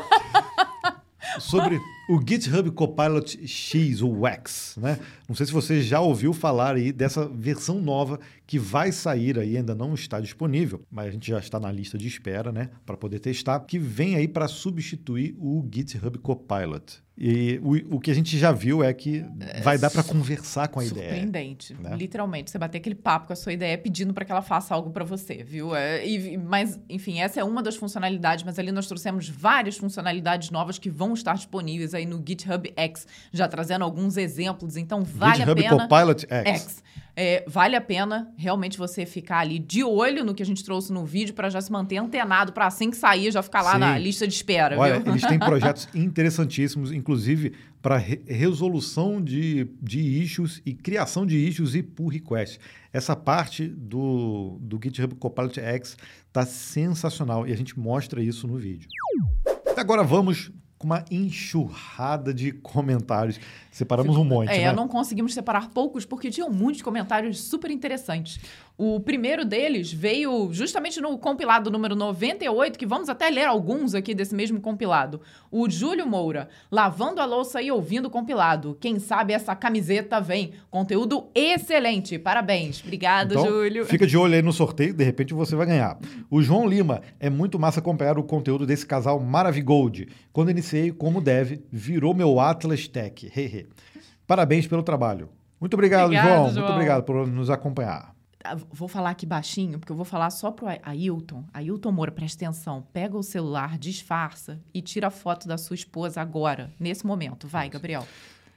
Sobre o GitHub Copilot X, o X, né? Não sei se você já ouviu falar aí dessa versão nova que vai sair aí, ainda não está disponível, mas a gente já está na lista de espera, né? Para poder testar, que vem aí para substituir o GitHub Copilot. E o que a gente já viu é que vai dar para conversar com a ideia. Surpreendente. Né? Literalmente, você bater aquele papo com a sua ideia pedindo para que ela faça algo para você, viu? Mas, enfim, essa é uma das funcionalidades, mas ali nós trouxemos várias funcionalidades novas que vão estar disponíveis aí no GitHub X, já trazendo alguns exemplos, então vale a pena. GitHub Copilot X. Vale a pena realmente você ficar ali de olho no que a gente trouxe no vídeo para já se manter antenado, para assim que sair já ficar lá na lista de espera. Olha, viu? eles têm projetos interessantíssimos, inclusive para resolução de issues e criação de issues e pull requests. Essa parte do GitHub Copilot X está sensacional e a gente mostra isso no vídeo. Agora vamos com uma enxurrada de comentários. Separamos um monte, né? Não conseguimos separar poucos porque tinham muitos comentários super interessantes. O primeiro deles veio justamente no compilado número 98, que vamos até ler alguns aqui desse mesmo compilado. O Júlio Moura, lavando a louça e ouvindo o compilado. Quem sabe essa camiseta vem. Conteúdo excelente. Parabéns. Obrigado, então, Júlio. Fica de olho aí no sorteio, de repente você vai ganhar. O João Lima, é muito massa acompanhar o conteúdo desse casal Maravigold. Quando iniciei como dev, virou meu Atlas Tech. Hehe. Parabéns pelo trabalho. Muito obrigado, João. Muito obrigado por nos acompanhar. Vou falar aqui baixinho, porque eu vou falar só pro Ailton. Ailton Moura, presta atenção. Pega o celular, disfarça e tira a foto da sua esposa agora, nesse momento. Vai, Gabriel.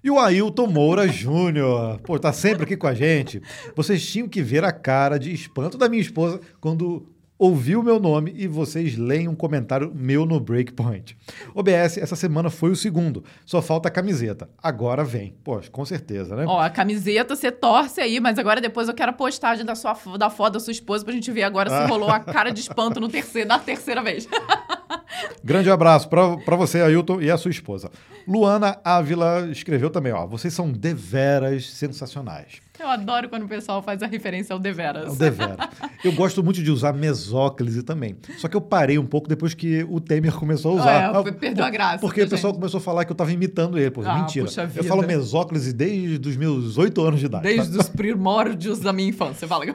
E o Ailton Moura Júnior, pô, tá sempre aqui com a gente. Vocês tinham que ver a cara de espanto da minha esposa quando ouviu o meu nome e vocês leem um comentário meu no Breakpoint. OBS, essa semana foi o segundo. Só falta a camiseta. Agora vem. Pô, com certeza, né? Ó, a camiseta você torce aí, mas agora depois eu quero a postagem da foto da sua esposa pra gente ver agora se rolou a cara de espanto na terceira vez. Grande abraço para você, Ailton, e a sua esposa. Luana Ávila escreveu também, ó. Vocês são deveras sensacionais. Eu adoro quando o pessoal faz a referência ao deveras. O deveras. Eu gosto muito de usar mesóclise também. Só que eu parei um pouco depois que o Temer começou a usar. Perdeu a graça. Porque o pessoal começou a falar que eu estava imitando ele. Pô, mentira. Puxa vida. Eu falo mesóclise desde os meus 8 anos de idade. Desde os primórdios da minha infância. Fala.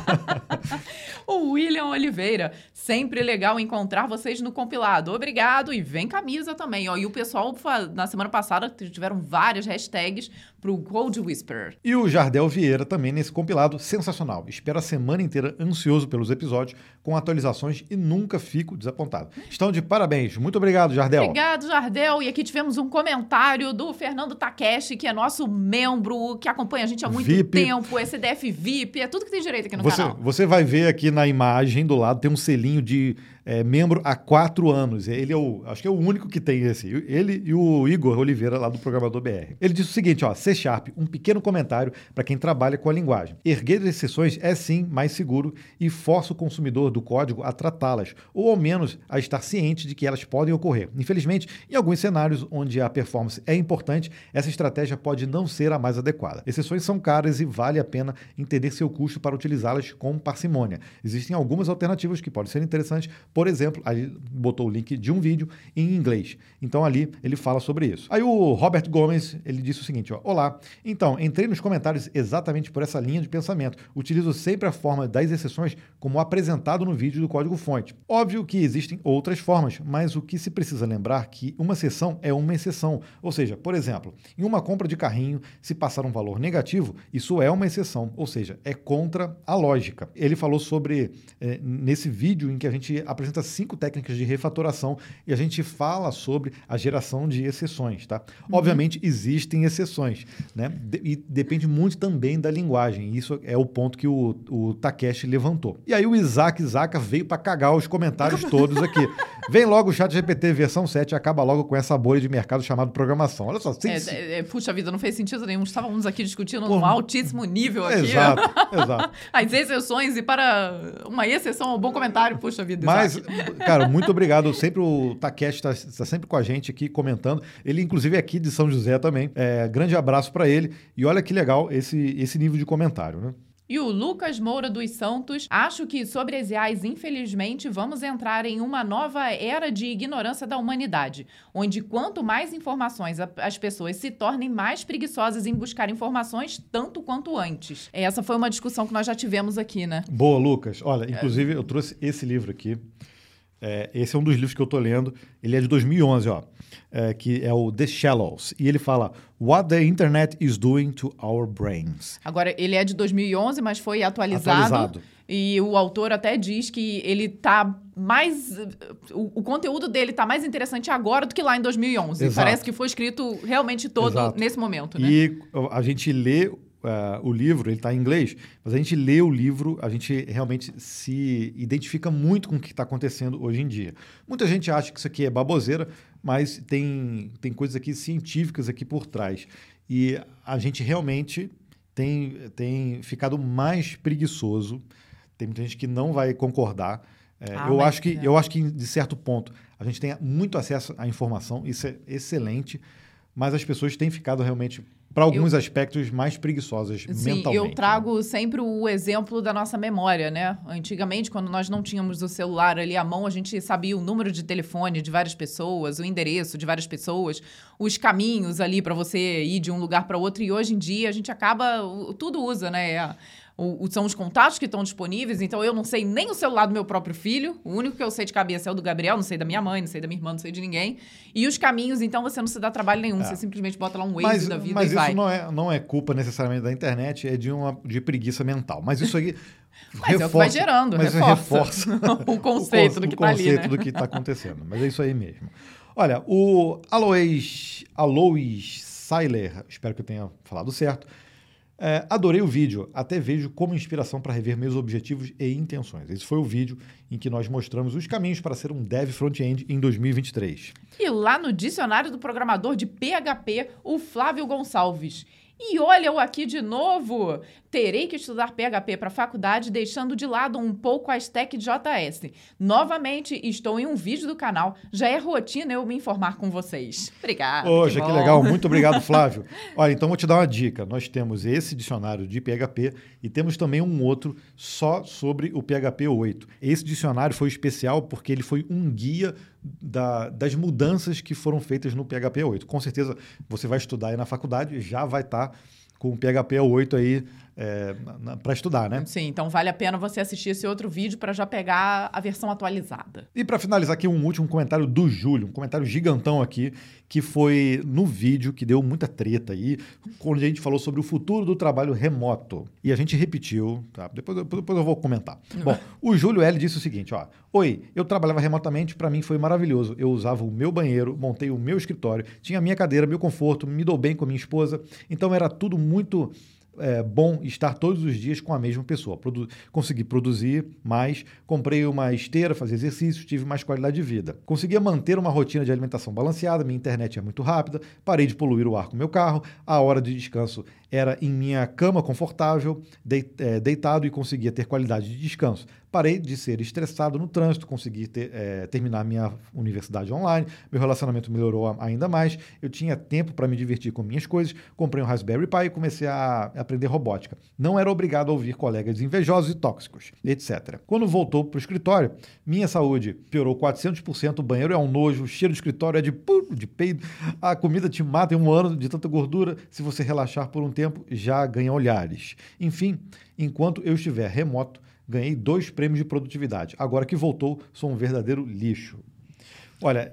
O William Oliveira. Sempre legal encontrar vocês no compilado. Obrigado. E vem camisa também. Ó. E o pessoal, na semana passada, tiveram várias hashtags pro Cold Whisper. E o Jardel Vieira também nesse compilado sensacional. Espero a semana inteira ansioso pelos episódios, com atualizações e nunca fico desapontado. Estão de parabéns. Muito obrigado, Jardel. Obrigado, Jardel. E aqui tivemos um comentário do Fernando Takeshi, que é nosso membro, que acompanha a gente há muito tempo, SDF VIP, é tudo que tem direito aqui no canal. Você vai ver aqui na imagem do lado, tem um selinho de membro há 4 anos. Ele acho que é o único que tem esse. Ele e o Igor Oliveira, lá do Programador BR. Ele disse o seguinte, ó, C#, um pequeno comentário para quem trabalha com a linguagem. Erguer exceções é sim mais seguro e força o consumidor do código a tratá-las, ou ao menos a estar ciente de que elas podem ocorrer. Infelizmente, em alguns cenários onde a performance é importante, essa estratégia pode não ser a mais adequada. Exceções são caras e vale a pena entender seu custo para utilizá-las com parcimônia. Existem algumas alternativas que podem ser interessantes. Por exemplo, aí botou o link de um vídeo em inglês. Então ali ele fala sobre isso. Aí o Robert Gomes, ele disse o seguinte, ó, olá, então, entrei nos comentários exatamente por essa linha de pensamento. Utilizo sempre a forma das exceções como apresentado no vídeo do código-fonte. Óbvio que existem outras formas, mas o que se precisa lembrar é que uma exceção é uma exceção. Ou seja, por exemplo, em uma compra de carrinho, se passar um valor negativo, isso é uma exceção, ou seja, é contra a lógica. Ele falou sobre, nesse vídeo em que a gente apresenta 5 técnicas de refatoração e a gente fala sobre a geração de exceções, tá? Obviamente existem exceções, né? E depende muito também da linguagem. Isso é o ponto que o Takeshi levantou. E aí o Isaac Zaka veio para cagar os comentários todos aqui. Vem logo o ChatGPT versão 7 e acaba logo com essa bolha de mercado chamado programação. Olha só. Puxa vida, não fez sentido nenhum. Estávamos aqui discutindo num altíssimo nível aqui. Exato. As exceções e para uma exceção, um bom comentário. Puxa vida, Mas, cara, muito obrigado. Sempre o Takeshi está sempre com a gente aqui comentando. Ele, inclusive, é aqui de São José também. Grande abraço para ele. E olha que legal esse nível de comentário, né? E o Lucas Moura dos Santos, acho que sobre as IAs, infelizmente, vamos entrar em uma nova era de ignorância da humanidade, onde quanto mais informações as pessoas se tornem mais preguiçosas em buscar informações, tanto quanto antes. Essa foi uma discussão que nós já tivemos aqui, né? Boa, Lucas. Olha, inclusive eu trouxe esse livro aqui. Esse é um dos livros que eu tô lendo. Ele é de 2011, ó. Que é o The Shallows. E ele fala What the Internet is Doing to Our Brains. Agora, ele é de 2011, mas foi atualizado. E o autor até diz que ele tá mais... O conteúdo dele tá mais interessante agora do que lá em 2011. Exato. Parece que foi escrito realmente todo nesse momento, né? E a gente lê... o livro, ele está em inglês, mas a gente lê o livro, a gente realmente se identifica muito com o que está acontecendo hoje em dia. Muita gente acha que isso aqui é baboseira, mas tem coisas aqui científicas aqui por trás. E a gente realmente tem ficado mais preguiçoso. Tem muita gente que não vai concordar. Eu acho que, de certo ponto, a gente tem muito acesso à informação, isso é excelente, mas as pessoas têm ficado realmente, para alguns aspectos, mais preguiçosas mentalmente. Sim, eu trago sempre o exemplo da nossa memória, né? Antigamente, quando nós não tínhamos o celular ali à mão, a gente sabia o número de telefone de várias pessoas, o endereço de várias pessoas, os caminhos ali para você ir de um lugar para outro. E hoje em dia, a gente acaba... Tudo usa, né? São os contatos que estão disponíveis, então eu não sei nem o celular do meu próprio filho, o único que eu sei de cabeça é o do Gabriel, não sei da minha mãe, não sei da minha irmã, não sei de ninguém. E os caminhos, então, você não se dá trabalho nenhum, você simplesmente bota lá um Waze da vida e vai. Mas isso não é culpa necessariamente da internet, é de preguiça mental. Mas isso aí mas é o que vai gerando, reforça o conceito do que está ali, né? O conceito do que está acontecendo, mas é isso aí mesmo. Olha, o Alois Seiler, espero que eu tenha falado certo. Adorei o vídeo, até vejo como inspiração para rever meus objetivos e intenções. Esse foi o vídeo em que nós mostramos os caminhos para ser um dev front-end em 2023. E lá no dicionário do programador de PHP, o Flávio Gonçalves. E olha eu aqui de novo! Terei que estudar PHP para a faculdade, deixando de lado um pouco a stack JS. Novamente, estou em um vídeo do canal. Já é rotina eu me informar com vocês. Obrigada. Poxa, que legal. Muito obrigado, Flávio. Olha, então vou te dar uma dica. Nós temos esse dicionário de PHP e temos também um outro só sobre o PHP 8. Esse dicionário foi especial porque ele foi um guia das mudanças que foram feitas no PHP 8. Com certeza você vai estudar aí na faculdade, já vai estar com o PHP 8 aí para estudar, né? Sim, então vale a pena você assistir esse outro vídeo para já pegar a versão atualizada. E para finalizar aqui, um último comentário do Júlio, um comentário gigantão aqui, que foi no vídeo que deu muita treta aí, quando a gente falou sobre o futuro do trabalho remoto. E a gente repetiu, tá? Depois eu vou comentar. Bom, o Júlio L disse o seguinte, ó. Oi, eu trabalhava remotamente, para mim foi maravilhoso. Eu usava o meu banheiro, montei o meu escritório, tinha a minha cadeira, meu conforto, me dou bem com a minha esposa, então era tudo muito bom estar todos os dias com a mesma pessoa. Consegui produzir mais, comprei uma esteira, fazer exercícios, tive mais qualidade de vida. Conseguia manter uma rotina de alimentação balanceada, minha internet é muito rápida, parei de poluir o ar com meu carro, a hora de descanso era em minha cama confortável, deitado e conseguia ter qualidade de descanso. Parei de ser estressado no trânsito, consegui terminar minha universidade online, meu relacionamento melhorou ainda mais, eu tinha tempo para me divertir com minhas coisas, comprei um Raspberry Pi e comecei a aprender robótica. Não era obrigado a ouvir colegas invejosos e tóxicos, etc. Quando voltou para o escritório, minha saúde piorou 400%, o banheiro é um nojo, o cheiro do escritório é de peido, a comida te mata em um ano de tanta gordura, se você relaxar por um tempo, já ganha olhares. Enfim, enquanto eu estiver remoto, ganhei 2 prêmios de produtividade. Agora que voltou, sou um verdadeiro lixo. Olha,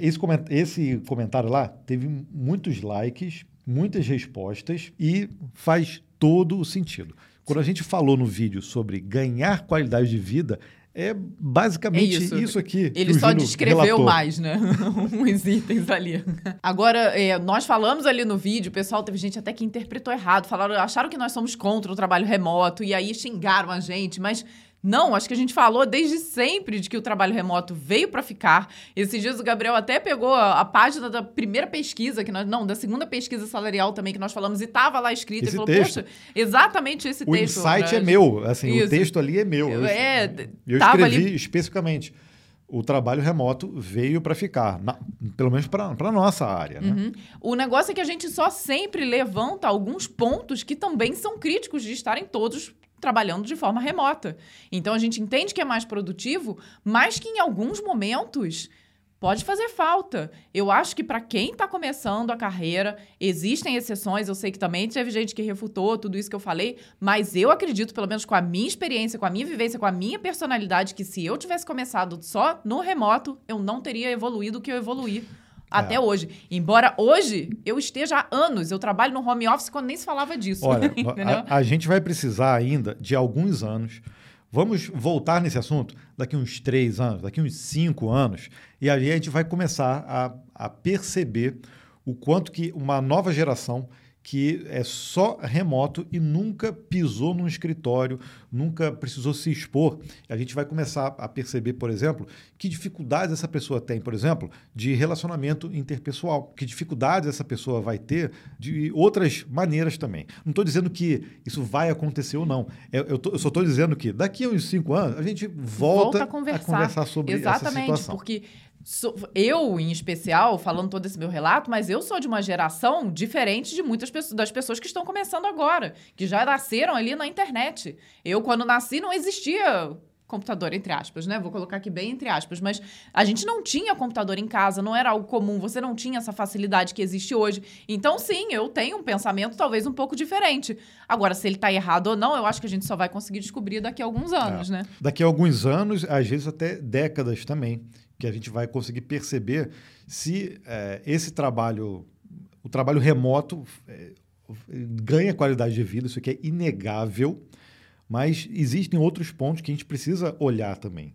esse comentário lá teve muitos likes, muitas respostas e faz todo o sentido. Quando a gente falou no vídeo sobre ganhar qualidade de vida, é basicamente isso aqui. Ele só descreveu mais, né? Uns itens ali. Agora, nós falamos ali no vídeo, o pessoal, teve gente até que interpretou errado, acharam que nós somos contra o trabalho remoto e aí xingaram a gente, mas não, acho que a gente falou desde sempre de que o trabalho remoto veio para ficar. Esses dias o Gabriel até pegou a página da primeira pesquisa, da segunda pesquisa salarial também que nós falamos, e estava lá escrito. Esse e falou, texto. Poxa, exatamente esse o texto. O insight é meu, assim, Isso. O texto ali é meu. Eu escrevi ali especificamente. O trabalho remoto veio para ficar, pelo menos para a nossa área. Né? Uhum. O negócio é que a gente só sempre levanta alguns pontos que também são críticos de estarem todos trabalhando de forma remota. Então, a gente entende que é mais produtivo, mas que em alguns momentos pode fazer falta. Eu acho que para quem está começando a carreira, existem exceções. Eu sei que também teve gente que refutou tudo isso que eu falei, mas eu acredito, pelo menos com a minha experiência, com a minha vivência, com a minha personalidade, que se eu tivesse começado só no remoto, eu não teria evoluído o que eu evoluí até hoje. Embora hoje eu esteja há anos, eu trabalho no home office quando nem se falava disso. Olha, a gente vai precisar ainda de alguns anos. Vamos voltar nesse assunto daqui uns 3 anos, daqui uns 5 anos, e aí a gente vai começar a perceber o quanto que uma nova geração que é só remoto e nunca pisou num escritório, nunca precisou se expor. A gente vai começar a perceber, por exemplo, que dificuldades essa pessoa tem, por exemplo, de relacionamento interpessoal, que dificuldades essa pessoa vai ter de outras maneiras também. Não estou dizendo que isso vai acontecer ou não. Eu só estou dizendo que daqui a uns 5 anos a gente volta a conversar sobre essa situação. Exatamente, porque eu, em especial, falando todo esse meu relato, mas eu sou de uma geração diferente de muitas das pessoas que estão começando agora, que já nasceram ali na internet. Eu, quando nasci, não existia computador, entre aspas, né? Vou colocar aqui bem entre aspas, mas a gente não tinha computador em casa, não era algo comum, você não tinha essa facilidade que existe hoje. Então, sim, eu tenho um pensamento talvez um pouco diferente. Agora, se ele está errado ou não, eu acho que a gente só vai conseguir descobrir daqui a alguns anos, né? Daqui a alguns anos, às vezes até décadas também, que a gente vai conseguir perceber se esse trabalho, o trabalho remoto ganha qualidade de vida, isso aqui é inegável, mas existem outros pontos que a gente precisa olhar também.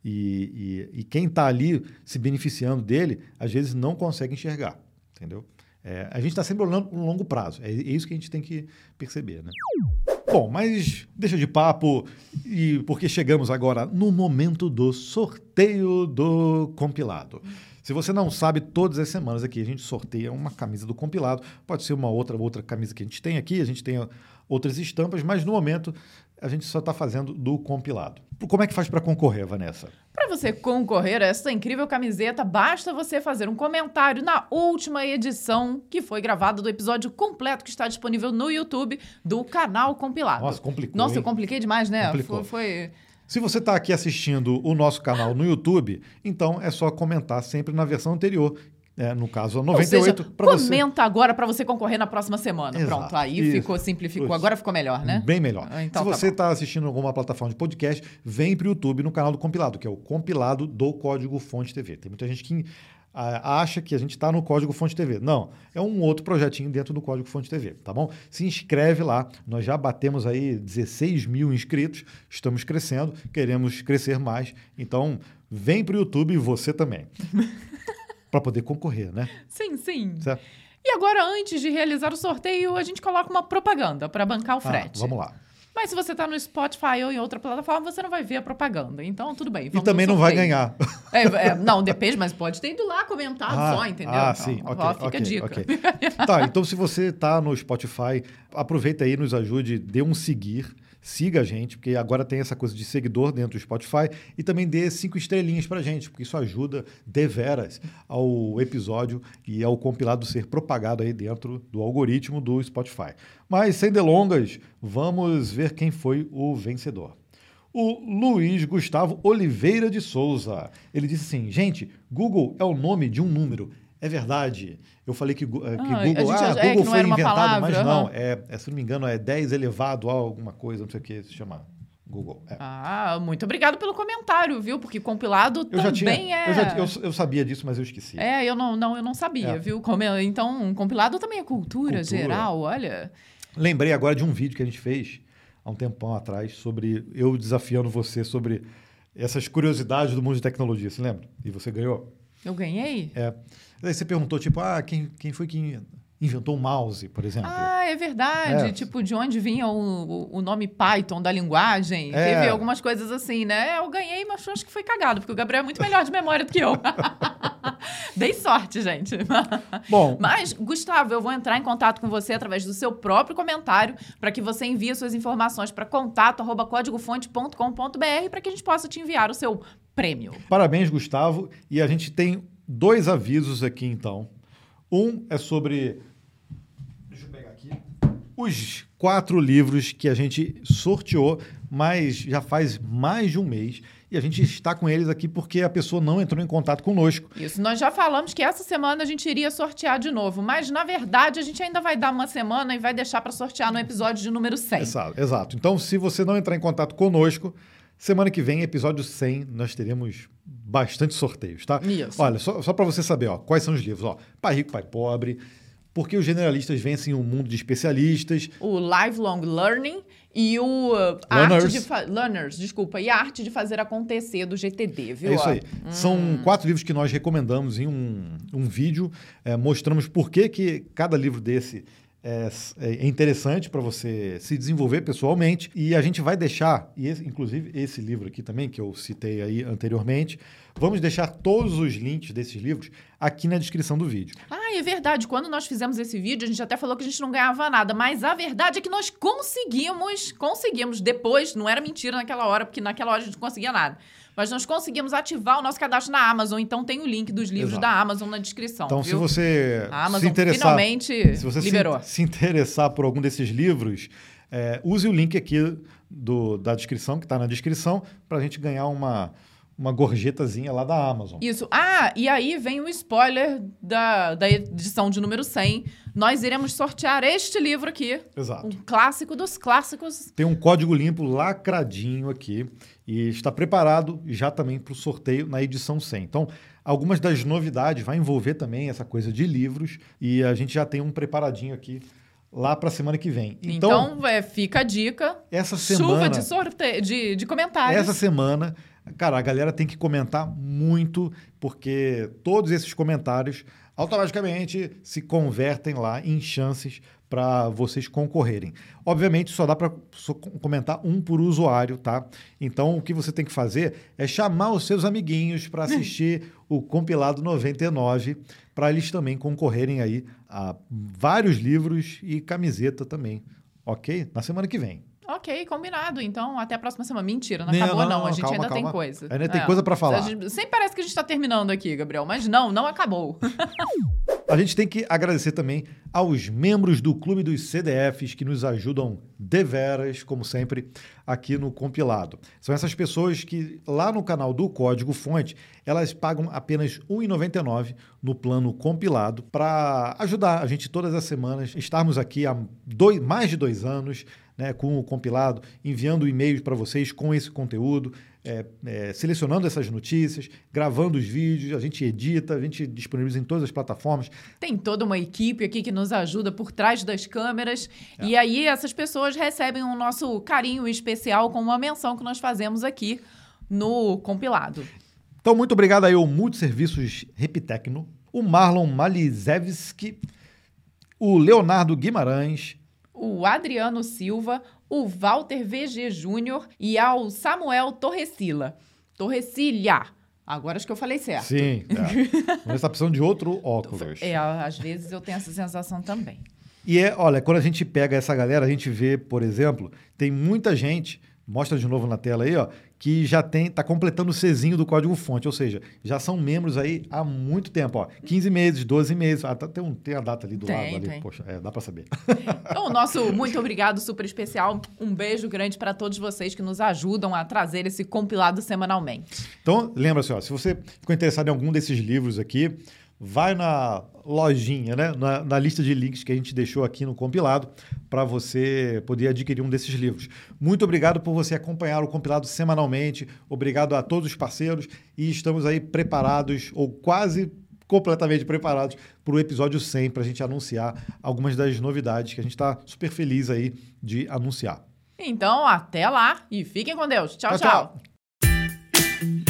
E quem está ali se beneficiando dele, às vezes não consegue enxergar, entendeu? A gente está sempre olhando no longo prazo. É isso que a gente tem que perceber, né? Bom, mas deixa de papo, porque chegamos agora no momento do sorteio do compilado. Se você não sabe, todas as semanas aqui a gente sorteia uma camisa do compilado. Pode ser uma outra camisa que a gente tem aqui, a gente tem outras estampas, mas no momento a gente só está fazendo do compilado. Como é que faz para concorrer, Vanessa? Para você concorrer a essa incrível camiseta, basta você fazer um comentário na última edição que foi gravada do episódio completo que está disponível no YouTube do canal Compilado. Nossa, complicou. Nossa, hein? eu compliquei demais, né? Complicou. Foi... Se você está aqui assistindo o nosso canal no YouTube, então é só comentar sempre na versão anterior. No caso, a 98. Comenta agora para você concorrer na próxima semana. Exato. Pronto, aí simplificou. Isso. Agora ficou melhor, né? Bem melhor. Então, se você está assistindo alguma plataforma de podcast, vem para o YouTube no canal do Compilado, que é o Compilado do Código Fonte TV. Tem muita gente que acha que a gente está no Código Fonte TV. Não, é um outro projetinho dentro do Código Fonte TV, tá bom? Se inscreve lá, nós já batemos aí 16 mil inscritos, estamos crescendo, queremos crescer mais, então vem para o YouTube e você também. Para poder concorrer, né? Sim, sim. Certo? E agora, antes de realizar o sorteio, a gente coloca uma propaganda para bancar o frete. Vamos lá. Mas se você está no Spotify ou em outra plataforma, você não vai ver a propaganda. Então, tudo bem. E também não vai ganhar. Não, depende, mas pode ter ido lá comentado só, entendeu? Sim. Então, fica a dica. Okay. Tá, então se você está no Spotify, aproveita aí, nos ajude, dê um seguir. Siga a gente, porque agora tem essa coisa de seguidor dentro do Spotify, e também dê 5 estrelinhas pra gente, porque isso ajuda deveras ao episódio e ao compilado ser propagado aí dentro do algoritmo do Spotify. Mas, sem delongas, vamos ver quem foi o vencedor. O Luiz Gustavo Oliveira de Souza. Ele disse assim, gente, Google é o nome de um número. É verdade. Eu falei que Google, Google foi inventado, mas não. Se não me engano, é 10 elevado a alguma coisa, não sei o que se chama Google. Muito obrigado pelo comentário, viu? Porque compilado Eu sabia disso, mas eu esqueci. Eu não sabia, viu? Então, compilado também é cultura geral, olha. Lembrei agora de um vídeo que a gente fez há um tempão atrás sobre eu desafiando você sobre essas curiosidades do mundo de tecnologia. Você lembra? E você ganhou? Eu ganhei? Aí você perguntou, tipo, quem foi que inventou o mouse, por exemplo? É verdade. Tipo, de onde vinha o nome Python da linguagem. Teve algumas coisas assim, né? Eu ganhei, mas acho que foi cagado, porque o Gabriel é muito melhor de memória do que eu. Dei sorte, gente. Bom, mas, Gustavo, eu vou entrar em contato com você através do seu próprio comentário para que você envie suas informações para contato@códigofonte.com.br para que a gente possa te enviar o seu prêmio. Parabéns, Gustavo. E a gente tem 2 avisos aqui, então. Um é sobre... Deixa eu pegar aqui. Os 4 livros que a gente sorteou, mas já faz mais de um mês. E a gente está com eles aqui porque a pessoa não entrou em contato conosco. Isso, nós já falamos que essa semana a gente iria sortear de novo, mas na verdade a gente ainda vai dar uma semana e vai deixar para sortear no episódio de número 100. Exato. Então, se você não entrar em contato conosco, semana que vem, episódio 100, nós teremos bastante sorteios, tá? Isso. Olha, só para você saber, quais são os livros. Pai Rico, Pai Pobre, Porque os Generalistas Vencem o Mundo de Especialistas. O Lifelong Learning e o Learners, e a Arte de Fazer Acontecer, do GTD, viu? É isso aí. São 4 livros que nós recomendamos em um vídeo. Mostramos por que cada livro desse é interessante para você se desenvolver pessoalmente. E a gente vai deixar, inclusive esse livro aqui também, que eu citei aí anteriormente, vamos deixar todos os links desses livros aqui na descrição do vídeo. É verdade. Quando nós fizemos esse vídeo, a gente até falou que a gente não ganhava nada, mas a verdade é que nós conseguimos depois, não era mentira naquela hora, porque naquela hora a gente não conseguia nada, mas nós conseguimos ativar o nosso cadastro na Amazon, então tem o link dos livros da Amazon na descrição. Então, viu? Se você a Amazon se interessar, finalmente se você liberou. Se interessar por algum desses livros, use o link aqui da descrição, que está na descrição, para a gente ganhar uma gorjetazinha lá da Amazon. Isso. E aí vem o spoiler da edição de número 100. Nós iremos sortear este livro aqui. Exato. Um clássico dos clássicos. Tem um código limpo lacradinho aqui e está preparado já também para o sorteio na edição 100. Então, algumas das novidades vai envolver também essa coisa de livros e a gente já tem um preparadinho aqui lá para a semana que vem. Então fica a dica. Essa semana, chuva de comentários. Essa semana, cara, a galera tem que comentar muito, porque todos esses comentários automaticamente se convertem lá em chances para vocês concorrerem. Obviamente, só dá para comentar um por usuário, tá? Então, o que você tem que fazer é chamar os seus amiguinhos para assistir o compilado 99, para eles também concorrerem aí a vários livros e camiseta também, ok? Na semana que vem. Ok, combinado. Então, até a próxima semana. Mentira, não acabou não. A gente ainda tem coisa. Ainda tem coisa para falar. Sempre parece que a gente está terminando aqui, Gabriel, mas não acabou. A gente tem que agradecer também aos membros do Clube dos CDFs que nos ajudam deveras, como sempre, aqui no compilado. São essas pessoas que lá no canal do Código Fonte, elas pagam apenas R$ 1,99 no plano compilado para ajudar a gente todas as semanas. Estarmos aqui há mais de 2 anos, né, com o compilado, enviando e-mails para vocês com esse conteúdo, selecionando essas notícias, gravando os vídeos, a gente edita, a gente disponibiliza em todas as plataformas. Tem toda uma equipe aqui que nos ajuda por trás das câmeras e aí essas pessoas recebem o nosso carinho especial com uma menção que nós fazemos aqui no compilado. Então, muito obrigado aí ao Multiserviços Repitecno, o Marlon Malizewski, o Leonardo Guimarães, o Adriano Silva, o Walter VG Júnior e ao Samuel Torrecilha. Agora acho que eu falei certo. Sim, Você está precisando de outro óculos. Às vezes eu tenho essa sensação também. E olha, quando a gente pega essa galera, a gente vê, por exemplo, tem muita gente, mostra de novo na tela aí, ó, que já está completando o Czinho do Código Fonte, ou seja, já são membros aí há muito tempo, ó, 15 meses, 12 meses, tem a data ali do lado, ali, poxa, dá para saber. Então, o nosso muito obrigado super especial, um beijo grande para todos vocês que nos ajudam a trazer esse compilado semanalmente. Então, lembra-se, ó, se você ficou interessado em algum desses livros aqui, vai na lojinha, né? Na lista de links que a gente deixou aqui no compilado para você poder adquirir um desses livros. Muito obrigado por você acompanhar o compilado semanalmente. Obrigado a todos os parceiros e estamos aí preparados ou quase completamente preparados para o episódio 100 para a gente anunciar algumas das novidades que a gente está super feliz aí de anunciar. Então, até lá e fiquem com Deus. Tchau, tchau.